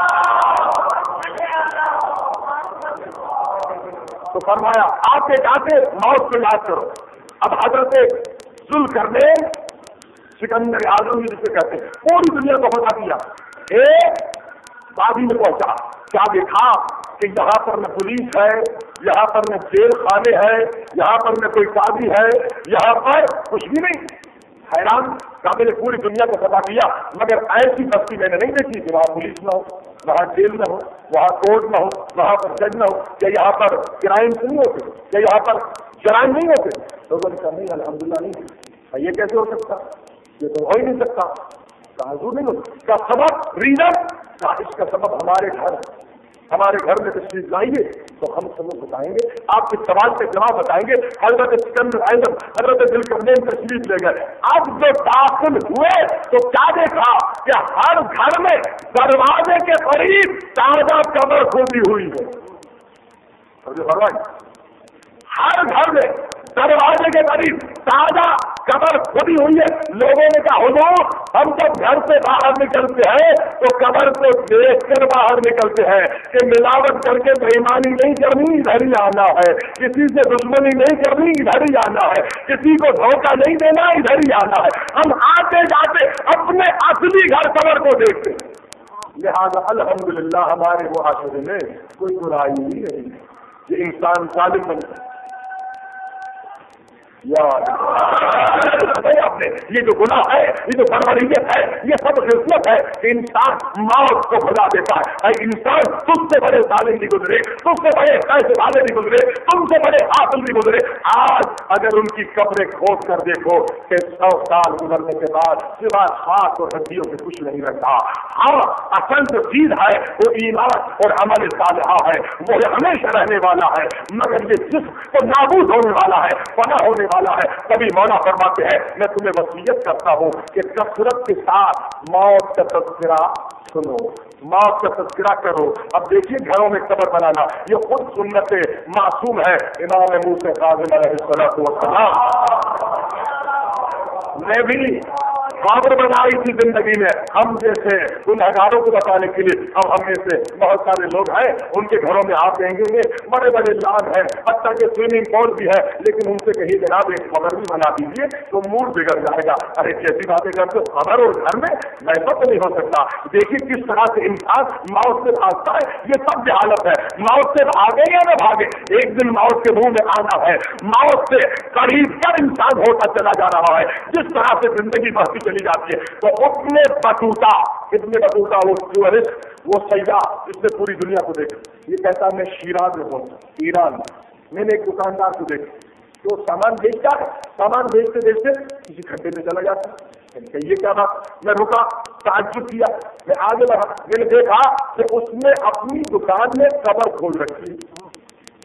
تو فرمایا آتے جاتے موت کو یاد کرو. اب حضرت ذوالقرنین سکندر اعظم جسے کہتے ہیں, پوری دنیا کو بتا دیا. ایک وادی میں پہنچا, کیا دیکھا کہ یہاں پر نہ پولیس ہے, یہاں پر نہ جیل خانے ہے, یہاں پر نہ کوئی قاضی ہے, یہاں پر کچھ بھی نہیں. حیران, کعبے نے پوری دنیا کو بتا دیا, مگر ایسی بستی میں نے نہیں دیکھی کہ وہاں پولیس نہ ہو, وہاں جیل نہ ہو, وہاں کورٹ نہ ہو, وہاں پر جج نہ ہو, یا یہاں پر کرائم نہیں ہوتے, یا یہاں پر جرائم نہیں ہوتے. لوگوں نے کہا نہیں الحمدللہ نہیں, یہ کیسے ہو سکتا, یہ تو ہو ہی نہیں سکتا. حضور نہیں ہو کا سبب ریزن کا, اس کا سبب ہمارے گھر, ہمارے گھر میں تشریف لائیے تو ہم سب بتائیں گے, آپ کے سوال کے جواب بتائیں گے. حضرت سکندر اعظم حضرت ذوالقرنین تشریف لے گئے. اب جو داخل ہوئے تو کیا دیکھا کہ ہر گھر میں دروازے کے قریب تازہ قبر کھودی ہوئی ہے. ہر گھر میں دروازے کے قریب تازہ قبر کھودی ہوئی ہے. لوگوں نے کہا حضور ہم جب گھر سے باہر نکلتے ہیں تو قبر کو دیکھ کر باہر نکلتے ہیں کہ ملاوٹ کر کے بےایمانی نہیں کرنی, ادھر ہی آنا ہے. کسی سے دشمنی نہیں کرنی, ادھر ہی آنا ہے. کسی کو دھوکہ نہیں دینا, ادھر ہی آنا ہے. ہم آتے جاتے اپنے اصلی گھر قبر کو دیکھتے ہیں. لہذا الحمدللہ ہمارے معاشرے میں کوئی برائی نہیں رہی. یہ انسان ظالم بن گیا. یہ جو گناہ ہے, یہ جو بربریت ہے, یہ سب خصلت ہے کہ انسان موت کو بھلا دیتا ہے. اے انسان, تم سے بڑے ظالم نہیں گزرے, تم سے بڑے پیسے والے نہیں گزرے, تم سے بڑے حاصل نہیں گزرے. آج اگر ان کی قبریں کھود کر دیکھو کہ سو سال گزرنے کے بعد سوائے خاک اور ہڈیوں سے کچھ نہیں رہتا. ہاں, اصل جو چیز ہے وہ ایمان اور عمل صالحہ ہے, وہ ہمیشہ رہنے والا ہے. مگر یہ جسم تو نابود ہونے والا ہے, فنا ہونے والا ہے. کبھی مولا فرماتے ہیں میں تمہیں وصیت کرتا ہوں کہ کثرت کے ساتھ موت کا تذکرہ سنو, موت کا تذکرہ کرو. اب دیکھیے گھروں میں قبر بنانا یہ خود سنت معصوم ہے. امام موسی کاظم علیہ الصلوۃ والسلام نے بھی قبر بنائی تھی زندگی میں. ہم جیسے گنہگاروں کو بتانے کے لیے, اب ہم میں سے بہت سارے لوگ ہیں ان کے گھروں میں آپ کہیں گے بڑے بڑے لان ہیں, حتیٰ کہ سوئمنگ پول بھی ہے, لیکن ان سے کہیں جناب ایک قبر بھی بنا دیجیے تو موڈ بگڑ جائے گا. ارے کیسی باتیں کرتے, قبر اور گھر میں ایسا تو نہیں ہو سکتا. دیکھیے کس طرح سے انسان موت سے بھاگتا ہے. یہ سب جہالت ہے. موت سے بھاگے یا نہ بھاگے, ایک دن موت کے منہ میں آنا ہے. موت سے قریب کر انسان ہوتا چلا جا رہا ہے. جس طرح سے زندگی بڑھتی چلی جاتی ہے تو اتنے بطوطہ اتنے بطوطہ وہ ٹورسٹ, وہ سیاح جس نے پوری دنیا کو دیکھا, یہ کہتا میں شیراز میں ہوں, ایران میں نے ایک دکاندار کو دیکھا تو سامان بیچتا ہے, سامان بیچتے بیچتے کسی کھڈے میں چلا جاتا ہے. یہ کیا بات, میں رکا, تعجب کیا, میں آگے بڑھا, میں نے دیکھا کہ اس نے اپنی دکان میں قبر کھول رکھی.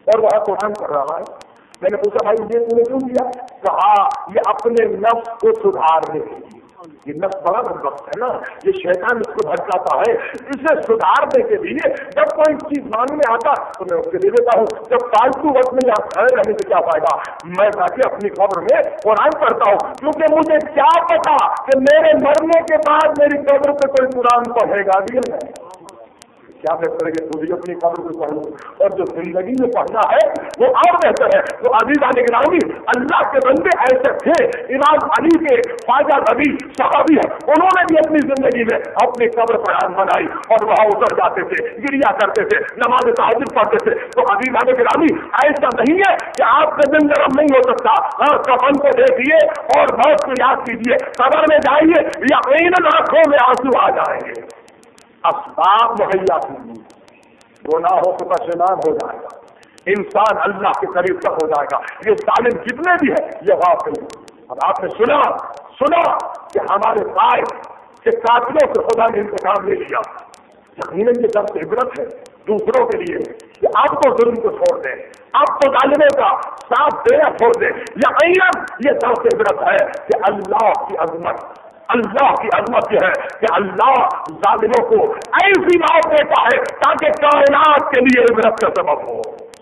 اور وہاں قرآن پڑھ رہا ہے. میں نے پوچھا بھائی یہ تم نے کیوں کیا؟ کہا یہ اپنے نفس کو سدھارنے کے لیے. یہ نفس بڑا بدبخت ہے نا، یہ شیطان اس کو بھٹکاتا ہے. اسے سدھارنے کے لیے جب کوئی چیز مانگنے آتا تو میں اس کے دے دیتا ہوں. جب فالتو وقت میں یہاں کھڑے رہنے سے کیا فائدہ؟ میں جاके اپنی قبر میں قرآن پڑھتا ہوں، کیونکہ مجھے کیا پتا کہ میرے مرنے کے بعد میری قبر پہ کوئی قرآن پڑھے گا بھی نہیں. کیا بہتر ہے کہ خود ہی اپنی قبر کو پڑھ لوں، اور جو زندگی میں پڑھنا ہے وہ اور بہتر ہے. تو عزیزان گرامی، اللہ کے بندے ایسے تھے. امام علی کے خواجہ نبی صحابی ہے، انہوں نے بھی اپنی زندگی میں اپنی قبر قرآن بنائی اور وہاں اتر جاتے تھے، گریا کرتے تھے، نماز تہجد پڑھتے تھے. تو عزیزان گرامی ایسا نہیں ہے کہ آپ کا دن گرم نہیں ہو سکتا. ہاں کفن کو دیکھیے اور موت کو یاد کیجیے، قبر میں جائیے یقیناً آنکھوں میں آنسو آ جائیں گے. اسباب مہیا کیجیے، گناہوں سے پشیمان ہو جائے گا، انسان اللہ کے قریب تک ہو جائے گا. یہ ظالم جتنے بھی ہیں یہ غافل ہیں. اب آپ نے سنا سنا کہ ہمارے قائد کے قاتلوں سے خدا نے انتقام لے لیا. یقیناً یہ درس عبرت ہے دوسروں کے لیے کہ آپ تو ظلم کو چھوڑ دیں، آپ تو ظالموں کا ساتھ دینا چھوڑ دیں. یقیناً یہ درس عبرت ہے کہ اللہ کی عظمت اللہ کی عظمت یہ ہے کہ اللہ ظالموں کو ایسی موت دیتا ہے تاکہ کائنات کے لیے عبرت کا سبب ہو.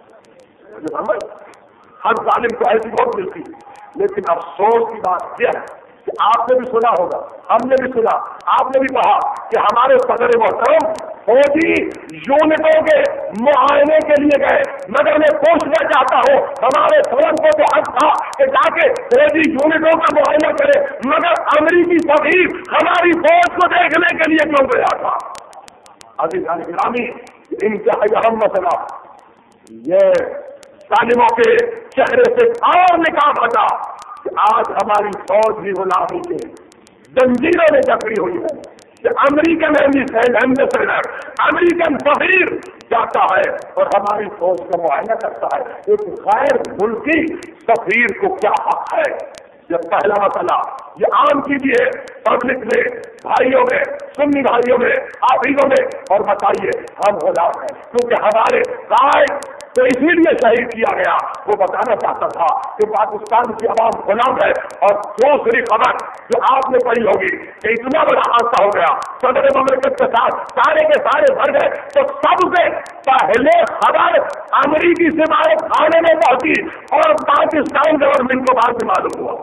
ہر ظالم کو ایسی موت ملتی، لیکن افسوس کی بات یہ ہے کہ آپ نے بھی سنا ہوگا، ہم نے بھی سنا، آپ نے بھی کہا کہ ہمارے صدر محترم فوجی یونٹوں کے معائنے کے لیے گئے. مگر میں پوچھنا چاہتا ہوں، ہمارے فوج کو تو حق تھا کہ جا کے فوجی یونٹوں کا معائنہ کرے، مگر امریکی سفیر ہماری فوج کو دیکھنے کے لیے کیوں گیا تھا؟ عزیزان گرامی، انتہائی اہم مسئلہ یہ ظالموں کے چہرے سے اور نکاح ہٹا کہ آج ہماری فوج بھی غلامی کے زنجیروں میں جکڑی ہوئی ہے کہ امریکن ایمبیسڈر امریکن سفیر جاتا ہے اور ہماری فوج کا معائنہ کرتا ہے. ایک غیر ملکی سفیر کو کیا حق ہے؟ یہ پہلا مسئلہ یہ عام کیجیے پبلک میں، بھائیوں میں، سنی بھائیوں میں، آفیوں میں، اور بتائیے ہم غلام ہیں کیونکہ ہمارے قائد تو اسی لیے شہید کیا گیا. وہ بتانا چاہتا تھا کہ پاکستان کی عوام غلام ہے. اور دوسری خبر جو آپ نے پڑھی ہوگی کہ اتنا بڑا حادثہ ہو گیا، صدر مملکت کے ساتھ سارے کے سارے بھر گئے، تو سب سے پہلے خبر امریکی سفارت خانے میں پہنچی اور پاکستان گورنمنٹ کو بعد میں معلوم ہوا.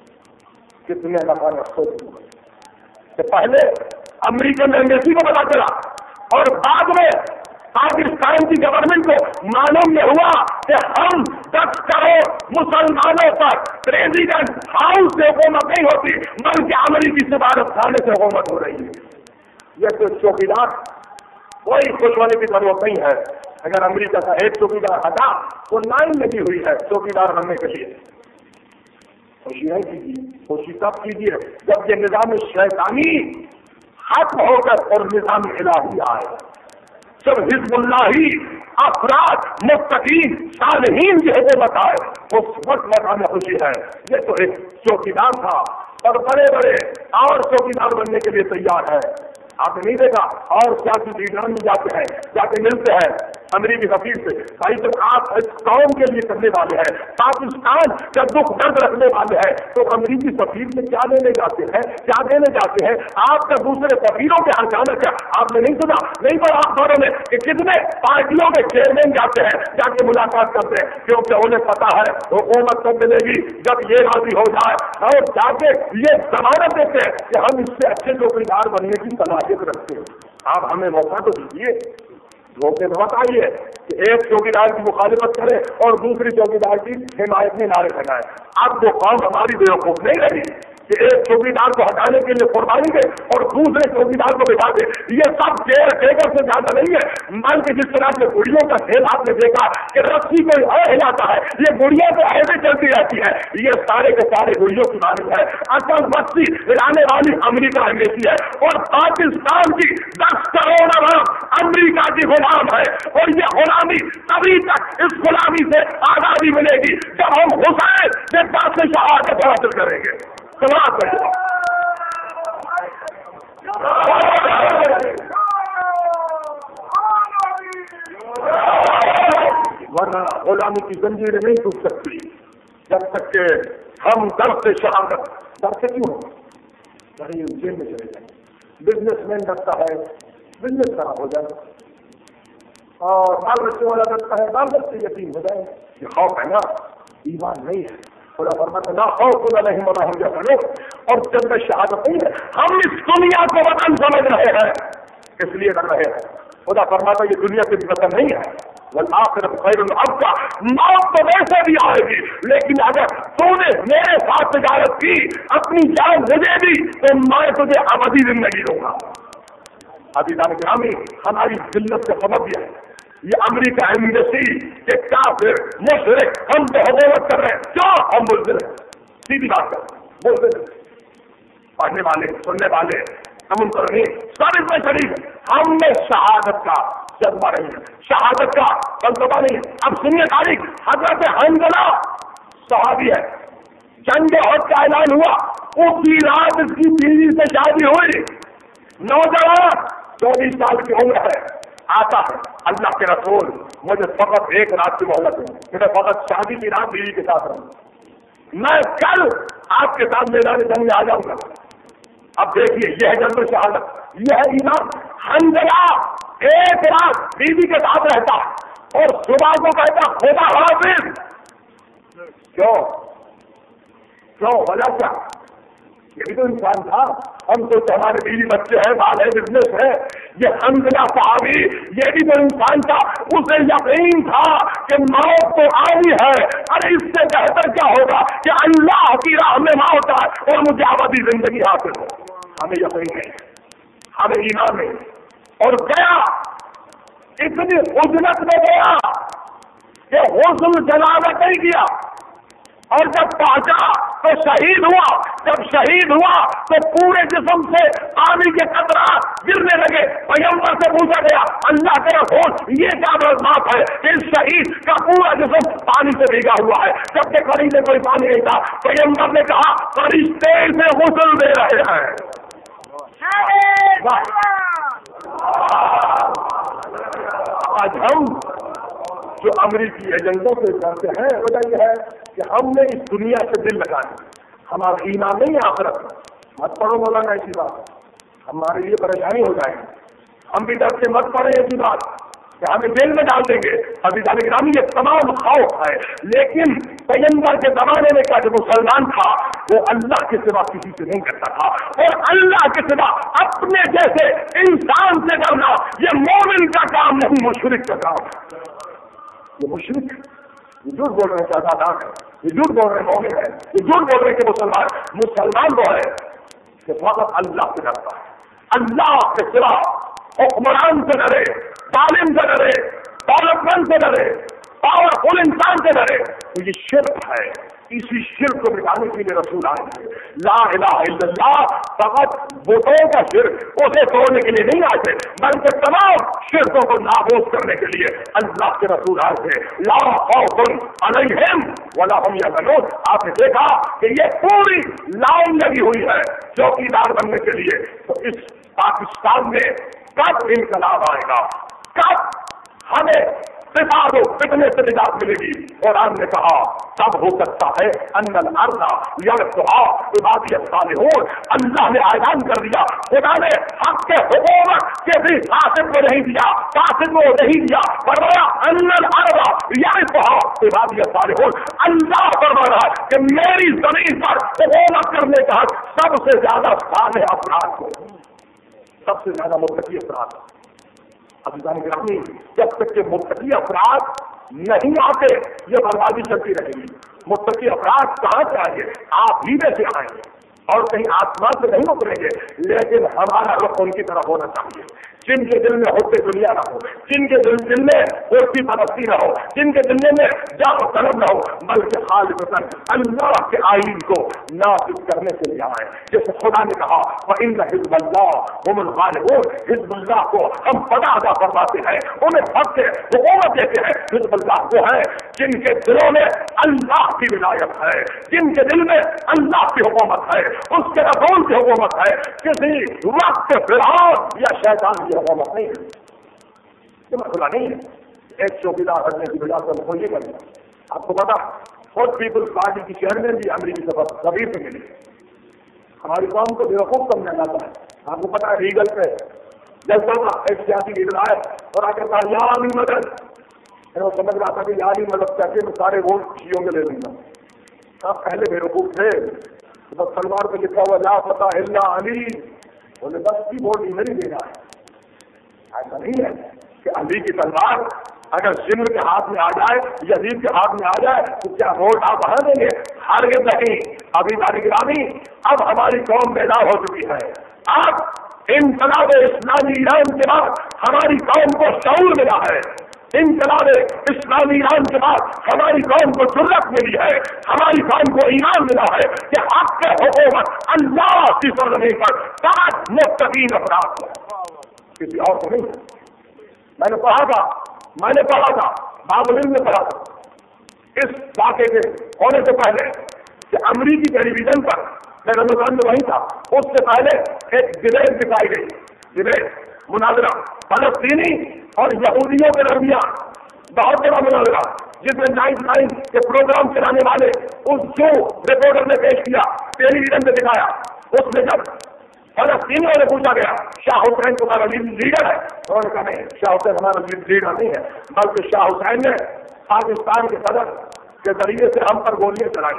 کتنے نفع افسوس کہ پہلے امریکن ایمبیسی کو پتا چلا اور بعد میں پاکستان کی گورنمنٹ کو معلوم یہ ہوا کہ ہم دس کروڑ مسلمانوں پر پریزیڈنٹ ہاؤس سے حکومت نہیں ہوتی بلکہ امریکی سفارت خانے سے حکومت ہو رہی ہے. یہ تو چوکیدار کوئی خوش ہونے کی ضرورت نہیں ہے. اگر امریکہ کا ایک چوکیدار ہٹا تو لائن لگی ہوئی ہے چوکیدار بننے کے لیے. خوشی نہیں کیجیے، خوشی تب کیجیے جب یہ نظام شیطانی ختم ہو کر اور نظام الہی آئے. جب حزب اللہ افراد متقین صالحین کی حکومت آئے اس وقت مقام خوشی ہے. یہ تو ایک چوکیدار تھا اور بڑے بڑے اور چوکیدار بننے کے لیے تیار ہے. آپ نے نہیں دیکھا اور سیاسی لیڈران بھی جاتے ہیں، جا کے ملتے ہیں امریکی سفیر سے، بھائی جب آپ اس قوم کے لیے کرنے والے ہیں، پاکستان کا دکھ درد رکھنے والے ہیں، تو امریکی سفیر سے کیا لینے جاتے ہیں، کیا دینے جاتے ہیں؟ آپ کا دوسرے سفیروں کے یہاں جانا کیا؟ آپ نے نہیں سنا، نہیں پڑھا اخباروں میں کہ کتنے پارٹیوں کے چیئرمین جاتے ہیں، جا کے ملاقات کرتے ہیں، کیونکہ انہیں پتا ہے حکومت کب ملے گی جب یہ راضی ہو جائے، اور جا کے یہ ضمانت دیتے ہیں کہ ہم اس سے اچھے چوکیدار بننے کی صلاحیت رکھتے ہیں. آپ ہمیں موقع تو دیجیے. دھوکے میں مت آئیے کہ ایک چوکیدار کی مخالفت کرے اور دوسری چوکیدار کی حمایت میں نعرے لگائے. اب وہ قوم ہماری بیوقوف نہیں رہی کہ ایک چوکیدار کو ہٹانے کے لیے قربانی دے اور دوسرے چوکیدار کو بٹھا دے. یہ سب کیئر ٹیکر سے زیادہ نہیں ہے. بلکہ جس طرح سے گڑیوں کا کھیل آپ نے دیکھا کہ رسی کو ہلاتا ہے، یہ گڑیاں تو ایسے چلتی رہتی ہے. یہ سارے کے سارے گڑیوں کی مانند ہے. اصل رسی ہلانے والی امریکہ ایمبیسی ہے اور پاکستان کی دس کروڑ عوام امریکہ کی غلام ہے. اور یہ غلامی تبھی تک اس غلامی سے آزادی ملے گی جب ہم حسین سے پاس شہادت حاصل کریں گے. ورنہ غلامی کی زنجیریں نہیں ٹوٹ سکتی جب تک کہ ہم در سے شہادت در سے کیوں نہیں جیل میں چلے جائیں. بزنس مین ڈرتا ہے بزنس خراب ہو جائے اور بال بچوں والا ڈرتا ہے بال بچے یتیم ہو جائے. یہ خوف ہے نا, ایمان نہیں ہے. خدا فرماتا ہے لا خوف علیہم ولا هم يحزنون. اور جب میں شہادت نہیں ہے ہم اس دنیا کو وطن سمجھ رہے ہیں اس لیے ڈر رہے ہیں. خدا فرماتا ہے یہ دنیا کی وطن نہیں ہے والآخرۃ خیر وابقیٰ. موت تو ویسے بھی آئے گی لیکن اگر تو نے میرے ساتھ تجارت کی اپنی جان مجھے دی تو میں تجھے ابدی زندگی دوں گا. عزیزان گرامی ہماری ذلت کا سبب یہ ہے یہ امریکہ ایمبیسی کے کافر مشرک ہم تو حکومت کر رہے ہیں. کیوں ہم بزدل ہیں؟ سیدھی بات کر بزدل پڑھنے والے سننے والے ہم تو نہیں سب اس میں شریک ہے. ہم نے شہادت کا جذبہ نہیں ہے, شہادت کا فلسفہ نہیں ہے. اب سنیے تاریخ حضرت حنظلہ صحابی ہے, جنگ احد کا اعلان ہوا, اسی رات اس کی بیوی سے شادی ہوئی, نوجوان چوبیس سال کی عمر ہے. آتا ہے اللہ کے رسول مجھے فقط ایک رات کی مہلت ہے, مجھے فقط شادی کی رات بیوی کے ساتھ رہوں, میں کل آپ کے ساتھ میدان جنگ میں آ جاؤں گا. اب دیکھیے یہ ہے جنگ شہادت, یہ ہے ایمان. حنظلہ ایک رات بیوی کے ساتھ رہتا اور صبح کو کہتا خدا حافظ. کیوں کیوں وجہ کیا؟ یہ بھی تو انسان تھا. ہم تو ہمارے بیوی بچے ہیں, بال ہے, بزنس ہے. یہ حنظلہ صحابی یہ بھی تو انسان تھا, اسے یقین تھا کہ موت تو آئی ہے. ارے اس سے بہتر کیا ہوگا کہ اللہ کی راہ میں موت آئے اور مجھے ابدی زندگی حاصل ہو. ہمیں یقین ہے, ہمیں ایمان نہیں. اور گیا اتنی عجلت میں گیا کہ حسن جنازہ نہیں کیا, اور جب پہنچا تو شہید ہوا. جب شہید ہوا تو پورے جسم سے پانی کے قطرات گرنے لگے. پیغمبر سے پوچھا گیا اللہ کے رسول یہ کیا بات ہے کہ اس شہید کا پورا جسم پانی سے بھیگا ہوا ہے جبکہ قریب میں کوئی پانی نہیں تھا. پیغمبر نے کہا فرشتے سے غسل دے رہے ہیں. آج ہم جو امریکی ایجنٹوں سے کرتے ہیں وجہ یہ ہے کہ ہم نے اس دنیا سے دل لگا دی. ہمارا ایمان نہیں ہے آخرت. مت پڑھو مولانا ایسی بات, ہمارے لیے پریشانی ہو جائے گی. ہم بھی ڈر سے مت پڑھیں ایسی بات کہ ہمیں جیل میں ڈال دیں گے. ابھی جانے گرامی یہ تمام خوف ہے. لیکن پیغمبر کے زمانے میں کا جو مسلمان تھا وہ اللہ کے سوا کسی سے نہیں کرتا تھا, اور اللہ کے سوا اپنے جیسے انسان سے ڈرنا یہ مومن کا کام نہیں, مشرک کا کام ہے. یہ مشرک یہ جھوٹ بول رہے ہیں شہزادہ ہے, یہ جھوٹ بول رہے ہیں مومن ہے, یہ جھوٹ بول رہے ہیں کہ مسلمان مسلمان وہ ہے کہ فقط اللہ سے ڈرتا ہے. اللہ کے سوا حکمران سے ڈرے, ظالم سے ڈرے, دولت مند سے ڈرے, پاورفل انسان سے ڈرے. تو یہ شرک ہے. اسی شرک کو مٹانے کے لیے رسول آئے ہیں. لا الہ الا اللہ فقط بتوں کا شرک اسے توڑنے کے لیے نہیں آئے تھے بلکہ تمام شرکوں کو نابود کرنے کے لیے اللہ کے رسول آئے تھے. لا خوف علیہم ولا هم یحزنون. آپ نے دیکھا کہ یہ پوری لائن لگی ہوئی ہے چوکیدار بننے کے لیے. تو اس پاکستان میں کب انقلاب آئے گا, کب ہمیں فساد و فتنے سے نجات ملے گی؟ قرآن نے کہا تب ہو سکتا ہے ان الارض یرثها عبادی الصالحون. اللہ نے اعلان کر دیا, خدا نے حق کے حکومت کے بھی قاصد کو نہیں دیا, قاصد کو نہیں دیا, فرمایا ان الارض یرثها عبادی الصالحون. اللہ فرما رہا ہے کہ میری زمین پر حکومت کرنے کا حق سب سے زیادہ صالح افراد کو, سب سے زیادہ متقی افراد. عزیزان گرامی جب تک کہ متقی افراد نہیں آتے یہ بربادی چلتی رہے گی. متقی افراد کہاں سے آئیں گے؟ آپ ہی میں سے آئیں گے اور کہیں آسمان سے نہیں اتریں گے. لیکن ہمارا رخ ان کی طرف ہونا چاہیے جن کے دل میں ہوتے دنیا نہ ہو, جن کے دل دل میں ہوتی پرستی نہ ہو, جن کے دل میں جا طلب نہ ہو, بلکہ خالصتاً اللہ کے آئین کو نافذ کرنے کے لیے آئے. جیسے خدا نے کہا وَإِنَّ حِزْبَ اللَّهِ هُمُ الْغَالِبُونَ. حزب اللہ کو ہم پتہ ادا فرماتے ہیں, انہیں حق سے حکومت دیتے ہیں. حزب اللہ وہ ہے جن کے دلوں میں اللہ کی ولایت ہے, جن کے دل میں اللہ کی حکومت ہے, اس کے رسول کی حکومت ہے. کسی وقت فرعون یا شیطان کی حکومت نہیں ہے, کھلا نہیں ہے. ایک چوکیدار ہٹنے کی بجا کر وہ یہ کرنا. آپ کو پتا خود پیپلز پارٹی کی چیئرمین بھی امریکی سفر کبیر سے ملی. ہماری قوم کو بیوقوف سمجھا جاتا ہے. آپ کو پتا ہے ریگل پہ جلسہ کا ایک سیاسی لیڈر آئے اور آ کے کہا یا علی مدد. وہ سمجھ رہا تھا کہ یا علی مدد کہتے میں سارے ووٹ شیوں میں لے لوں گا. آپ پہلے بیوقوف تھے. بس سلوار پہ لکھا ہوا لا فتح الا علی. بولے بس کی ووٹ ادھر ہی دینا ہے. ایسا نہیں ہے کہ علی کی تلوار اگر سندھ کے ہاتھ میں آ جائے یزید کے ہاتھ میں آ جائے تو کیا ووٹ آپ وہاں دیں گے؟ ہرگز نہیں. ابھی باری گرامی اب ہماری قوم بیدار ہو چکی ہے. اب انقلاب اسلامی ایران کے بعد ہماری قوم کو شعور ملا ہے. انقلاب اسلامی ایران کے بعد ہماری قوم کو جرأت ملی ہے. ہماری قوم کو ایمان ملا ہے کہ حق کے حکومت اللہ کی سرزمین پر پانچ مستقیم افراد ہیں, کسی اور کو نہیں. میں نے پڑھا تھا میں نے پڑھا تھا باب العلم میں پڑھا تھا اس واقعے کے ہونے سے پہلے کہ امریکی ٹیلی ویژن پر میں رمضان میں وہی تھا. اس سے پہلے ایک ڈبیٹ دکھائی گئی. ڈبیٹ مناظرہ فلسطینی اور یہودیوں کے درمیان بہت بڑا مناظرہ جس میں نائنٹی نائن کے پروگرام چلانے والے اس جو رپورٹر نے پیش کیا ٹیلی ویژن میں دکھایا. اس میں جب فلسطینیوں نے پوچھا گیا شاہ حسین تمہارا لیڈر ہے, انہوں نے کہا نہیں شاہ حسین ہمارا لیڈر نہیں ہے بلکہ شاہ حسین نے پاکستان کے صدر کے ذریعے سے ہم پر گولیاں چلائی.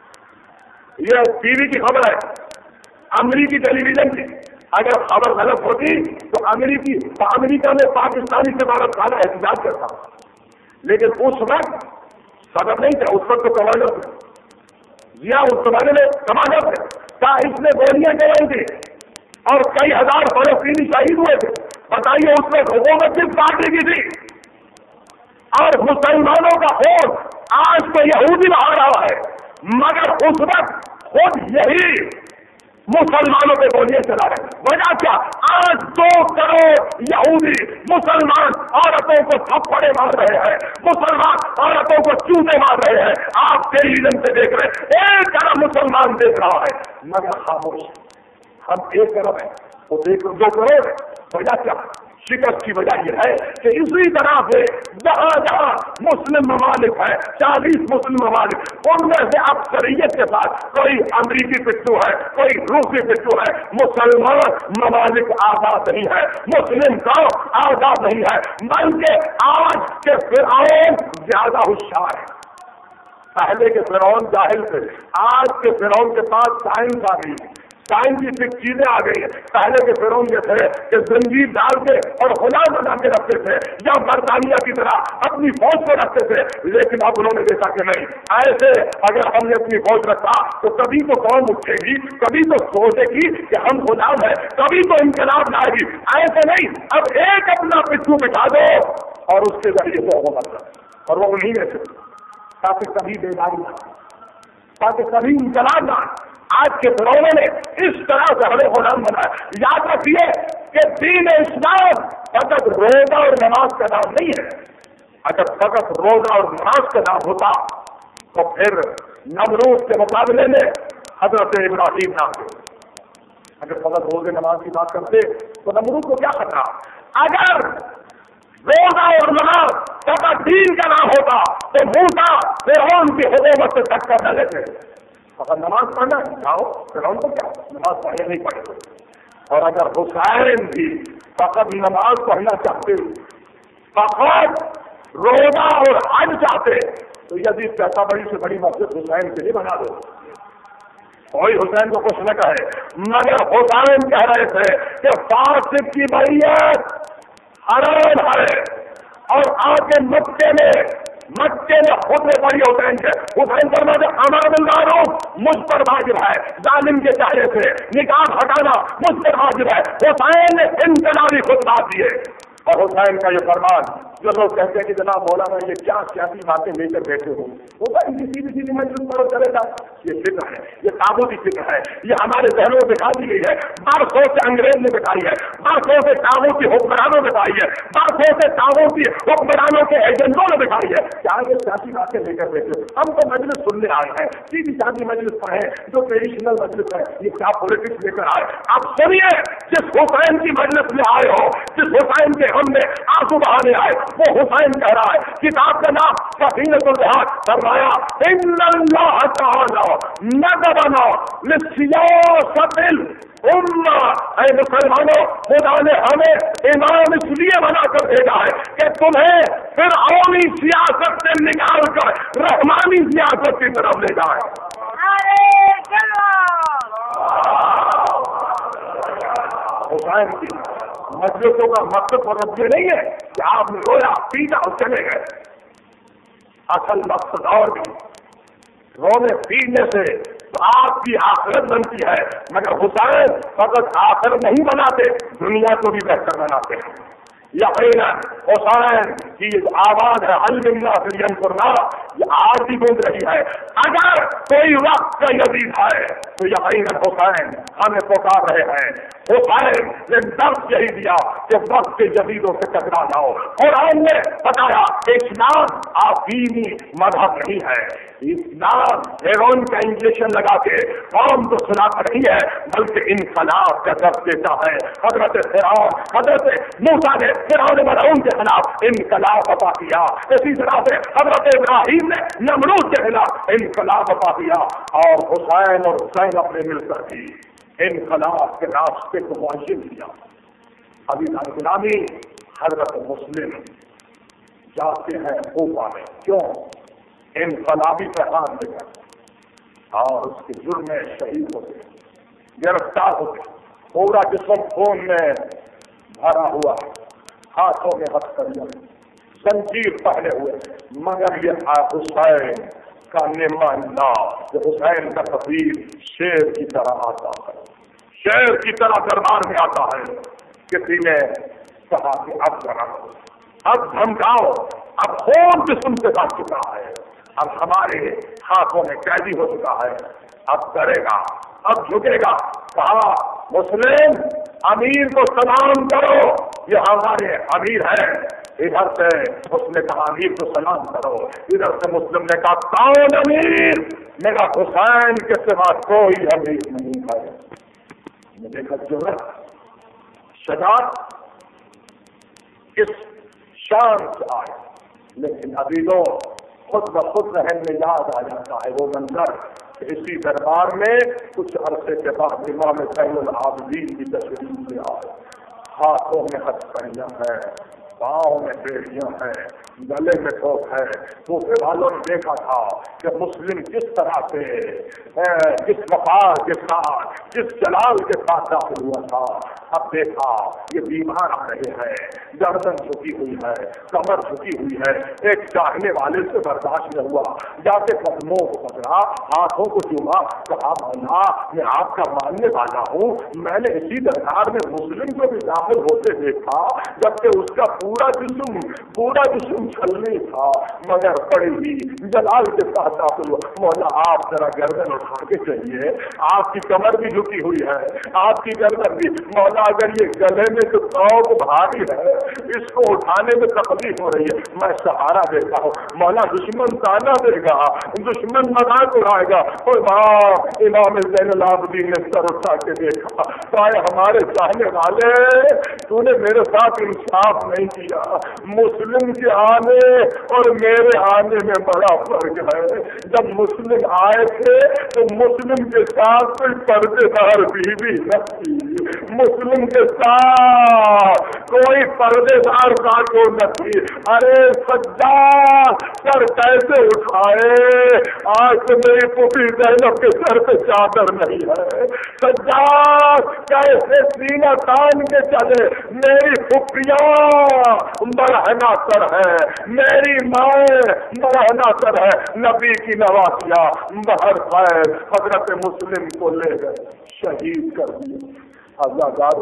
یہ ٹی وی کی خبر ہے امریکی ٹیلی ویژن کی. اگر خبر غلط ہوتی تو امریکی امریکہ میں پاکستانی سفارت خانہ احتجاج کرتا. لیکن اس وقت صدر نہیں تھا, اس وقت تو کمانڈر تھے. یا اس زمانے میں کمانڈر تھے. کیا اس نے گولیاں چلائی تھی اور کئی ہزار فلسطینی شہید ہوئے تھے. بتائیے اس میں حکومت کس پارٹی کی تھی؟ اور مسلمانوں کا خون آج تو یہودی بہا رہا ہے, مگر اس وقت خود یہی مسلمانوں پہ گولیاں چلا رہے ہیں. وجہ کیا؟ آج دو کروڑ یہودی مسلمان عورتوں کو تھپڑے مار رہے ہیں, مسلمان عورتوں کو چوٹے مار رہے ہیں. آپ ٹیلی ویژن سے دیکھ رہے ہیں, ایک طرف مسلمان دیکھ رہا ہے مگر خاموش. ہم ایک طرف ہیں وہ دیکھ دو کروڑ ہے. وجہ کیا؟ شکست کی وجہ یہ ہے کہ اسی طرح سے جہاں جہاں مسلم ممالک ہے چالیس مسلم ممالک ان میں سے اکثریت کے ساتھ کوئی امریکی پٹو ہے کوئی روسی پٹو ہے. مسلمان ممالک آزاد نہیں ہے, مسلم قوم آزاد نہیں ہے, بلکہ آج کے فرعون زیادہ ہوشیار ہے. پہلے کے فرعون جاہل تھے, آج کے فرعون کے پاس سائنس آ گئی. سائنٹیفک چیزیں آ گئی ہیں. پہلے کے فرعون یہ تھے کہ زنجیر ڈال کے اور غلام بنا کے رکھتے تھے یا برطانیہ کی طرح اپنی فوج کو رکھتے تھے. لیکن اب انہوں نے دیکھا کہ نہیں, ایسے اگر ہم نے اپنی فوج رکھا تو کبھی تو قوم اٹھے گی, کبھی تو سوچے گی کہ ہم غلام ہیں, کبھی تو انقلاب لائے گی. ایسے نہیں, اب ایک اپنا پچھو بٹھا دو اور اس کے ذریعے سے حکومت کرو. اور وہ نہیں رہتے تاکہ کبھی بیداری نہ, تاکہ کبھی انقلاب نہ. آج کے فرعونوں نے اس طرح سے ہمیں غلام بنایا. یاد رکھیے کہ دین اسلام فقط روزہ اور نماز کا نام نہیں ہے. اگر فقط روزہ اور نماز کا نام ہوتا تو پھر نمرود کے مقابلے میں حضرت ابراہیم نام تھے. اگر فقط روزے نماز کی بات کرتے تو نمرود کو کیا خطرہ. اگر روزہ اور نماز فقط دین کا نام ہوتا تو موسیٰ فرعون کی حکومت سے ٹکر نہ لیتے. فقط نماز پڑھنا جاؤ فرعون کو کیا نماز پڑھے نہیں پڑھے. اور اگر حسین بھی فقط نماز پڑھنا چاہتے, فقط روزہ اور حج چاہتے تو یزید کہتا بڑی سے بڑی مسجد حسین کے لیے بنا دو. کوئی حسین کو کچھ نہ کہے, مگر حسین کہہ رہے تھے کہ فاسق کی بیعت حرام ہے. اور آگے مکے میں مکے میں خطبے پڑھی حسین کے, حسین فرماتے امان اللہ مجھ پر واجب ہے, ظالم کے چہرے سے نکاح ہٹانا مجھ پر واجب ہے. حسین نے انقلابی خطبات دیے. اور حسین کا یہ فرمان جو لوگ کہتے ہیں کہ جناب مولانا یہ کیا سیاسی باتیں لے کر بیٹھے ہوں, وہ ان کی سیدھی سیدھی مجلس پر چلے گا. یہ فکر ہے, یہ تابوتی فکر ہے, یہ ہمارے ذہنوں میں بٹھا دی گئی ہے. برسوں سے انگریز نے بٹھائی ہے, برسوں سے تابوتی حکمرانوں نے بٹھائی ہے, برسوں سے تابوتی حکمرانوں کے ایجنٹوں نے بٹھائی ہے. کیا یہ سیاسی باتیں لے کر بیٹھے؟ ہم تو مجلس سننے آئے ہیں, سیدھی سادی مجلس پڑھے جو ٹریڈیشنل مجلس ہے. یہ کیا پولیٹکس لے کر آئے؟ آپ سنیے, جس حسین کی مجلس میں آئے ہو, جس حسین کے ہم نے آنسو بہانے آئے. وہ حسین کہہ رہا ہے, کتاب کا نام سفینۃ الجہاد, فرمایا ان اللہ تعالی ندبنا لسیاست الامہ. اے مسلمانوں, خدا نے ہمیں امام اس لیے بنا کر بھیجا ہے کہ تمہیں فرعونی سیاست سے نکال کر رحمانی سیاست کی طرف لے جائے. حسین کی مجلسوں کا مقصد اور یہ نہیں ہے کہ آپ نے رویا پیٹا اور چلے گئے. اصل مقصد اور بھی, رونے پیٹنے سے تو آپ کی آخرت بنتی ہے, مگر حسین فقط آخرت نہیں بناتے, دنیا کو بھی بہتر بناتے ہیں. یقیناً حسین کی آواز ہے المنا فلین کرنا, یہ آج بھی گونج رہی ہے. اگر کوئی وقت کا یزید ہے تو یقیناً حسین ہمیں پکار رہے ہیں. حسین نے درد یہی دیا کہ وقت کے جدیدوں سے ٹکرا جاؤ. قرآن نے بتایا اسلام آفینی مذہب نہیں ہے, اسلام ہیروئن کا انجیکشن لگا کے قوم کو سلاتا نہیں ہے, بلکہ انقلاب کا درد دیتا ہے. حضرت فرعون حضرت موسیٰ نے فرعون ملعون کے خلاف انقلاب برپا کیا, اسی طرح سے حضرت ابراہیم نے نمرود کے خلاف انقلاب برپا کیا, اور حسین اور حسین اپنے مل کر بھی انقلاب کے راستے کو معین کیا. ابھی غلامی حضرت مسلم جاتے ہیں کوفہ میں, کیوں؟ انقلابی پیغام دے کر, اور اس کے جرم میں شہید ہوتے, گرفتار ہوتے, پورا جسم خون میں بھرا ہوا, ہاتھوں میں ہتھکڑیاں, زنجیر پہنے ہوئے, مگر یہ حسین کا نعمہ اللہ کہ حسین کا تصویر شیر کی طرح آتا ہے, شیر کی طرح دربار میں آتا ہے. کسی نے کہا کہ اب ذرا اب دھمکاؤ, اب خون جسم سے بچ چکا ہے, اب ہمارے ہاتھوں میں قیدی ہو چکا ہے, اب کرے گا, اب جھکے گا. کہا مسلم امیر کو سلام کرو, یہ ہمارے امیر ہے. ادھر سے اس نے کہا امیر کو سلام کرو, ادھر سے مسلم نے کہا کون امیر؟ میرا حسین کے سوا کوئی امیر نہیں ہے. میں دیکھا جرأت شجاعت کس شان سے آئے, لیکن ابھی تو خود بخود ذہن میں یاد آ جاتا ہے وہ منظر. اسی دربار میں کچھ عرصے کے بعد امام زین العابدین کی تشریف لے آئے. ہاتھوں میں ہتھکڑیاں ہیں, پاؤں میں بیڑیاں ہیں, گلے میں ٹھوک ہے. کوفے والوں نے دیکھا تھا کہ مسلم کس طرح سے کس وقار کے ساتھ کس جلال کے ساتھ داخل ہوا تھا. اب دیکھا یہ بیمار آ رہے ہیں, گردن جھکی ہوئی ہے, کمر جھکی ہوئی ہے, ایک چاہنے والے سے برداشت نہ ہوا, جا کے قدموں کو پکڑا, ہاتھوں کو چوما, کہا مولا میں آپ کا ماننے والا ہوں, میں نے اسی دربار میں مسلم کو بھی داخل ہوتے دیکھا جبکہ اس کا پورا جسم پورا جسم چھلنی تھا, مگر بڑی ہی جلال کے ساتھ داخل ہوا. مولا آپ ذرا گردن اٹھا کے چلیے, آپ کی کمر بھی جھکی ہوئی ہے, آپ کی گردن بھی. مولا اگر یہ گلے میں تو توق بھاری ہے, اس کو اٹھانے میں تکلیف ہو رہی ہے, میں سہارا دیتا ہوں. مولا دشمن تانا دے گا, دشمن مذاق اڑائے گا. اور باپ امام زین العابدین نے سر اٹھا کے دیکھا, چاہے ہمارے چاہنے والے تو نے میرے ساتھ انصاف نہیں کیا, مسلم کے آنے اور میرے آنے میں بڑا فرق ہے. جب مسلم آئے تھے تو مسلم کے ساتھ کوئی پردے دار بیوی نہ تھی, مسلم کے ساتھ کوئی پردے دار کاٹو نہ تھی. ارے سجاد سر کیسے اٹھائے, آج تو میری پوپھی زینب کے سر پہ چادر نہیں ہے. سجاد کیسے سینہ تان کے چلے, میری پھپھیاں مرہنا سر ہے, میری ماں مرہنا سر ہے. نبی کی نواسیاں بہر خیر حضرت مسلم کو لے گئے, شہید کر دیے. آزادار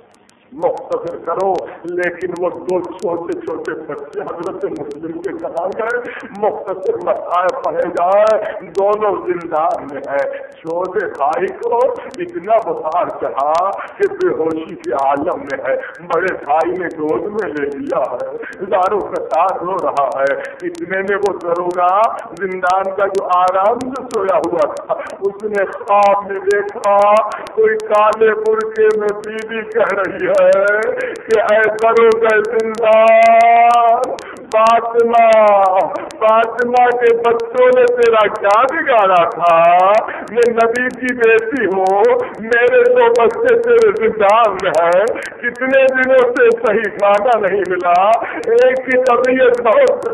مختصر کرو, لیکن وہ دو چھوٹے چھوٹے بچے حضرت مسلم کے کہا گئے مختصر مسائل پڑھے جائے, دونوں زندان میں ہے. چھوٹے بھائی کو اتنا بخار چڑھا کہ بے ہوشی کے عالم میں ہے, بڑے بھائی نے گود میں لے لیا ہے, داروں کا ساتھ رو رہا ہے. اتنے میں وہ دروگا زندان کا جو آرام سے سویا ہوا تھا, اس نے خواب میں دیکھا کوئی کالے برقعے میں بیوی کہہ رہی ہے ہے کہ اے کرو گئے زندان فاطمہ فاطمہ کے بچوں نے تیرا کیا بگاڑا تھا؟ میں نبی کی بیٹی ہوں، میرے دو بچے تیرے زندان میں ہیں، کتنے دنوں سے صحیح کھانا نہیں ملا، ایک کی طبیعت بہت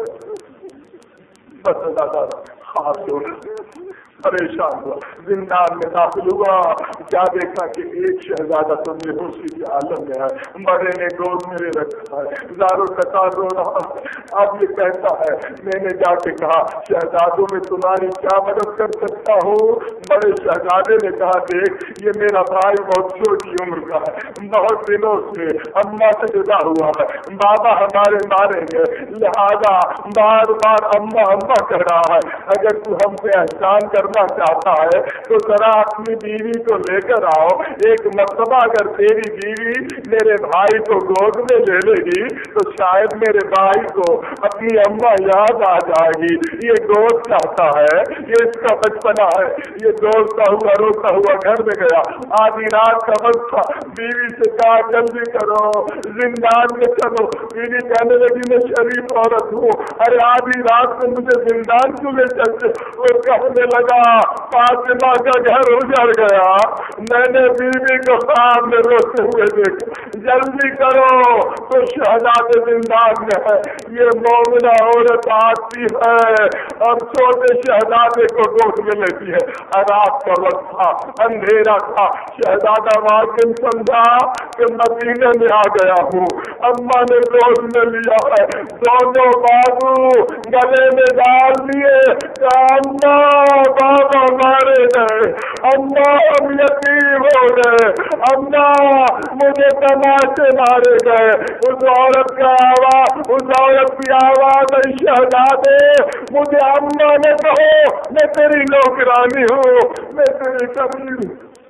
بس دادا خاص ہو پریشان ہوا، زندان میں داخل ہوا، کیا دیکھا کہ ایک شہزادہ تو بے ہوشی کے عالم میں ہے، بڑے نے گود میرے رکھا ہے، زارو کتار رو رہا ہے۔ اب یہ کہتا ہے میں نے جا کے کہا شہزادوں میں تمہاری کیا مدد کر سکتا ہوں؟ بڑے شہزادے نے کہا دیکھ یہ میرا بھائی بہت چھوٹی عمر کا ہے، بہت دنوں سے اماں سے جدا ہوا ہے، بابا ہمارے ماریں گے، لہذا بار بار اماں اماں کہہ رہا ہے، اگر تو ہم پہ احسان کرنا چاہتا ہے تو ذرا اپنی بیوی کو لے کر آؤ، ایک مرتبہ اگر تیری بیوی میرے بھائی کو گود میں لے لے گی تو شاید میرے بھائی کو اپنی اماں یاد آ جائے گی، یہ گود چاہتا ہے، یہ اس کا بچپنا ہے۔ یہ دوڑتا ہوا روتا ہوا گھر میں گیا، آدھی رات کا وقت تھا، بیوی سے کہا جلدی کرو زندان میں چلو، بیوی کہنے لگی میں شریف عورت ہوں، ارے آدھی رات میں مجھے زندان کیوں لے چلتے؟ وہ کہنے لگا فاطمہ کا گھر اجڑ گیا، میں نے بیوی کو خواب میں روتے ہوئے دیکھا، جلدی کرو تو شہزادے زندان میں ہے۔ یہ مومنہ عورت آتی ہے اور چھوٹے شہزادے کو گود میں لیتی ہے، رات کا وقت تھا، اندھیرا تھا، شہزادہ واقعی سمجھا کہ مدینے میں آ گیا ہوں، اماں نے گود میں لیا ہے، دونوں بازو گلے میں ڈال دیے، اماں بابا مارے گئے، اماں ہم یتیم ہو گئے، اماں مجھے تماشے مارے گئے۔ اس عورت کا آواز اس عورت کی آواز ہے شہزادے مجھے اماں نے کہو، میں تیری نوکرانی ہوں، میں تیری قریب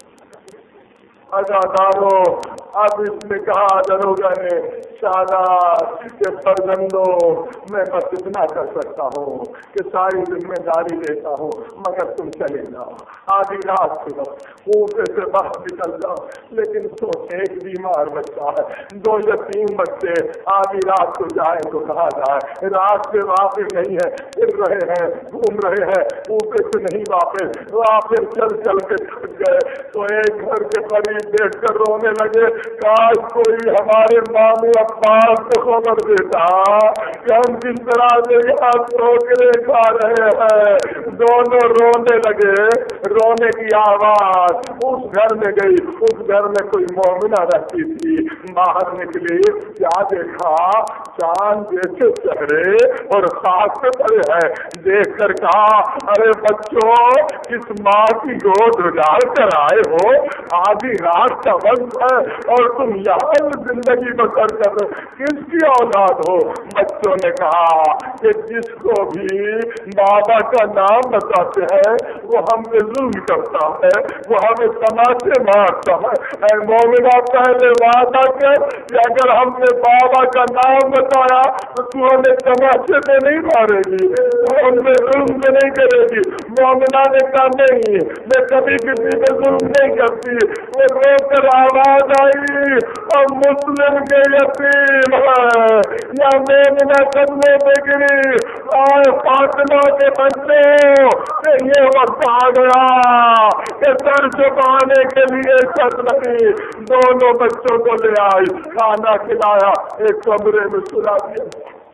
ادادارو۔ اب اس نے کہا دروگا نے شہزاد کے فرزندوں میں بس اتنا کر سکتا ہوں کہ ساری ذمہ داری لیتا ہوں مگر تم چلے جاؤ، آدھی رات کے وقت کوفے سے باہر نکل جاؤ، لیکن سوچ ایک بیمار بچہ ہے، دو یتیم بچے، آدھی رات کو جائیں تو کہا جائے، رات سے واقف نہیں ہے، پھر رہے ہیں گھوم رہے ہیں، کوفے سے نہیں واپس، پھر چل چل کے تھک گئے تو ایک گھر کے قریب بیٹھ کر رونے لگے، کاش کوئی ہمارے ماموں عباس کو خبر دیتا کہ ہم کس طرح سے یہاں ٹھوکرے کھا رہے ہیں۔ دونوں رونے لگے، رونے کی آواز اس گھر میں گئی، اس گھر میں کوئی مومنہ رہتی تھی، باہر نکلی، کیا دیکھا چاند جیسے چہرے اور خاک پہ پڑے ہیں، دیکھ کر کہا ارے بچوں کس ماں کی گود اجاڑ کر آئے ہو، آدھی رات کا وقت ہے اور تم یہاں زندگی بسر کر رہے، کس کی اولاد ہو؟ بچوں نے کہا کہ جس کو بھی بابا کا نام بتاتے ہیں وہ ہم پہ ظلم کرتا ہے، وہ ہمیں تماشے مارتا ہے، اے مومنہ پہلے وعدہ کر کہ اگر ہم نے بابا کا نام بتایا تو تو ہمیں تماشے پہ نہیں مارے گی، تو ہم پہ ظلم پہ نہیں کرے گی۔ مومنہ نے کہا نہیں میں کبھی کسی پہ ظلم نہیں کرتی۔ وہ رو کر آواز آئی اور مسلم کے یتیم ہے یا مومنہ قدموں پہ گری، آئے فاطمہ کے بچوں کہ یہ وقت آ گیا کہ سر چھپانے کے لیے چھت نہیں۔ دونوں بچوں کو لے آئی، کھانا کھلایا، ایک کمرے میں سلا دیا،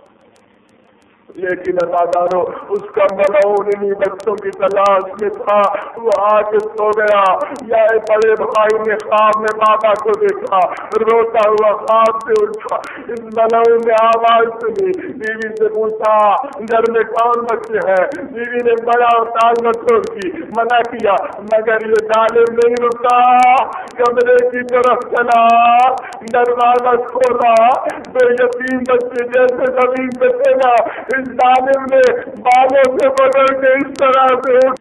لیکن ادادارو اس کا ملعون انہی بچوں کی تلاش میں تھا، وہ آ کے سو گیا۔ یا بڑے بھائی نے خواب میں بابا کو دیکھا، روتا ہوا خواب سے اٹھا، اس ملعون نے آواز سنی، بیوی سے پوچھا گھر میں کون بچے ہیں؟ بیوی نے بڑا ٹال مٹول کی منع کیا، مگر یہ ظالم نہیں رکا، کمرے کی طرف چلا، دروازہ کھولا، دو یتیم بچے جیسے زمین پہ تھے نا، اس ظالم نے بالوں سے پکڑ کے اس طرح سے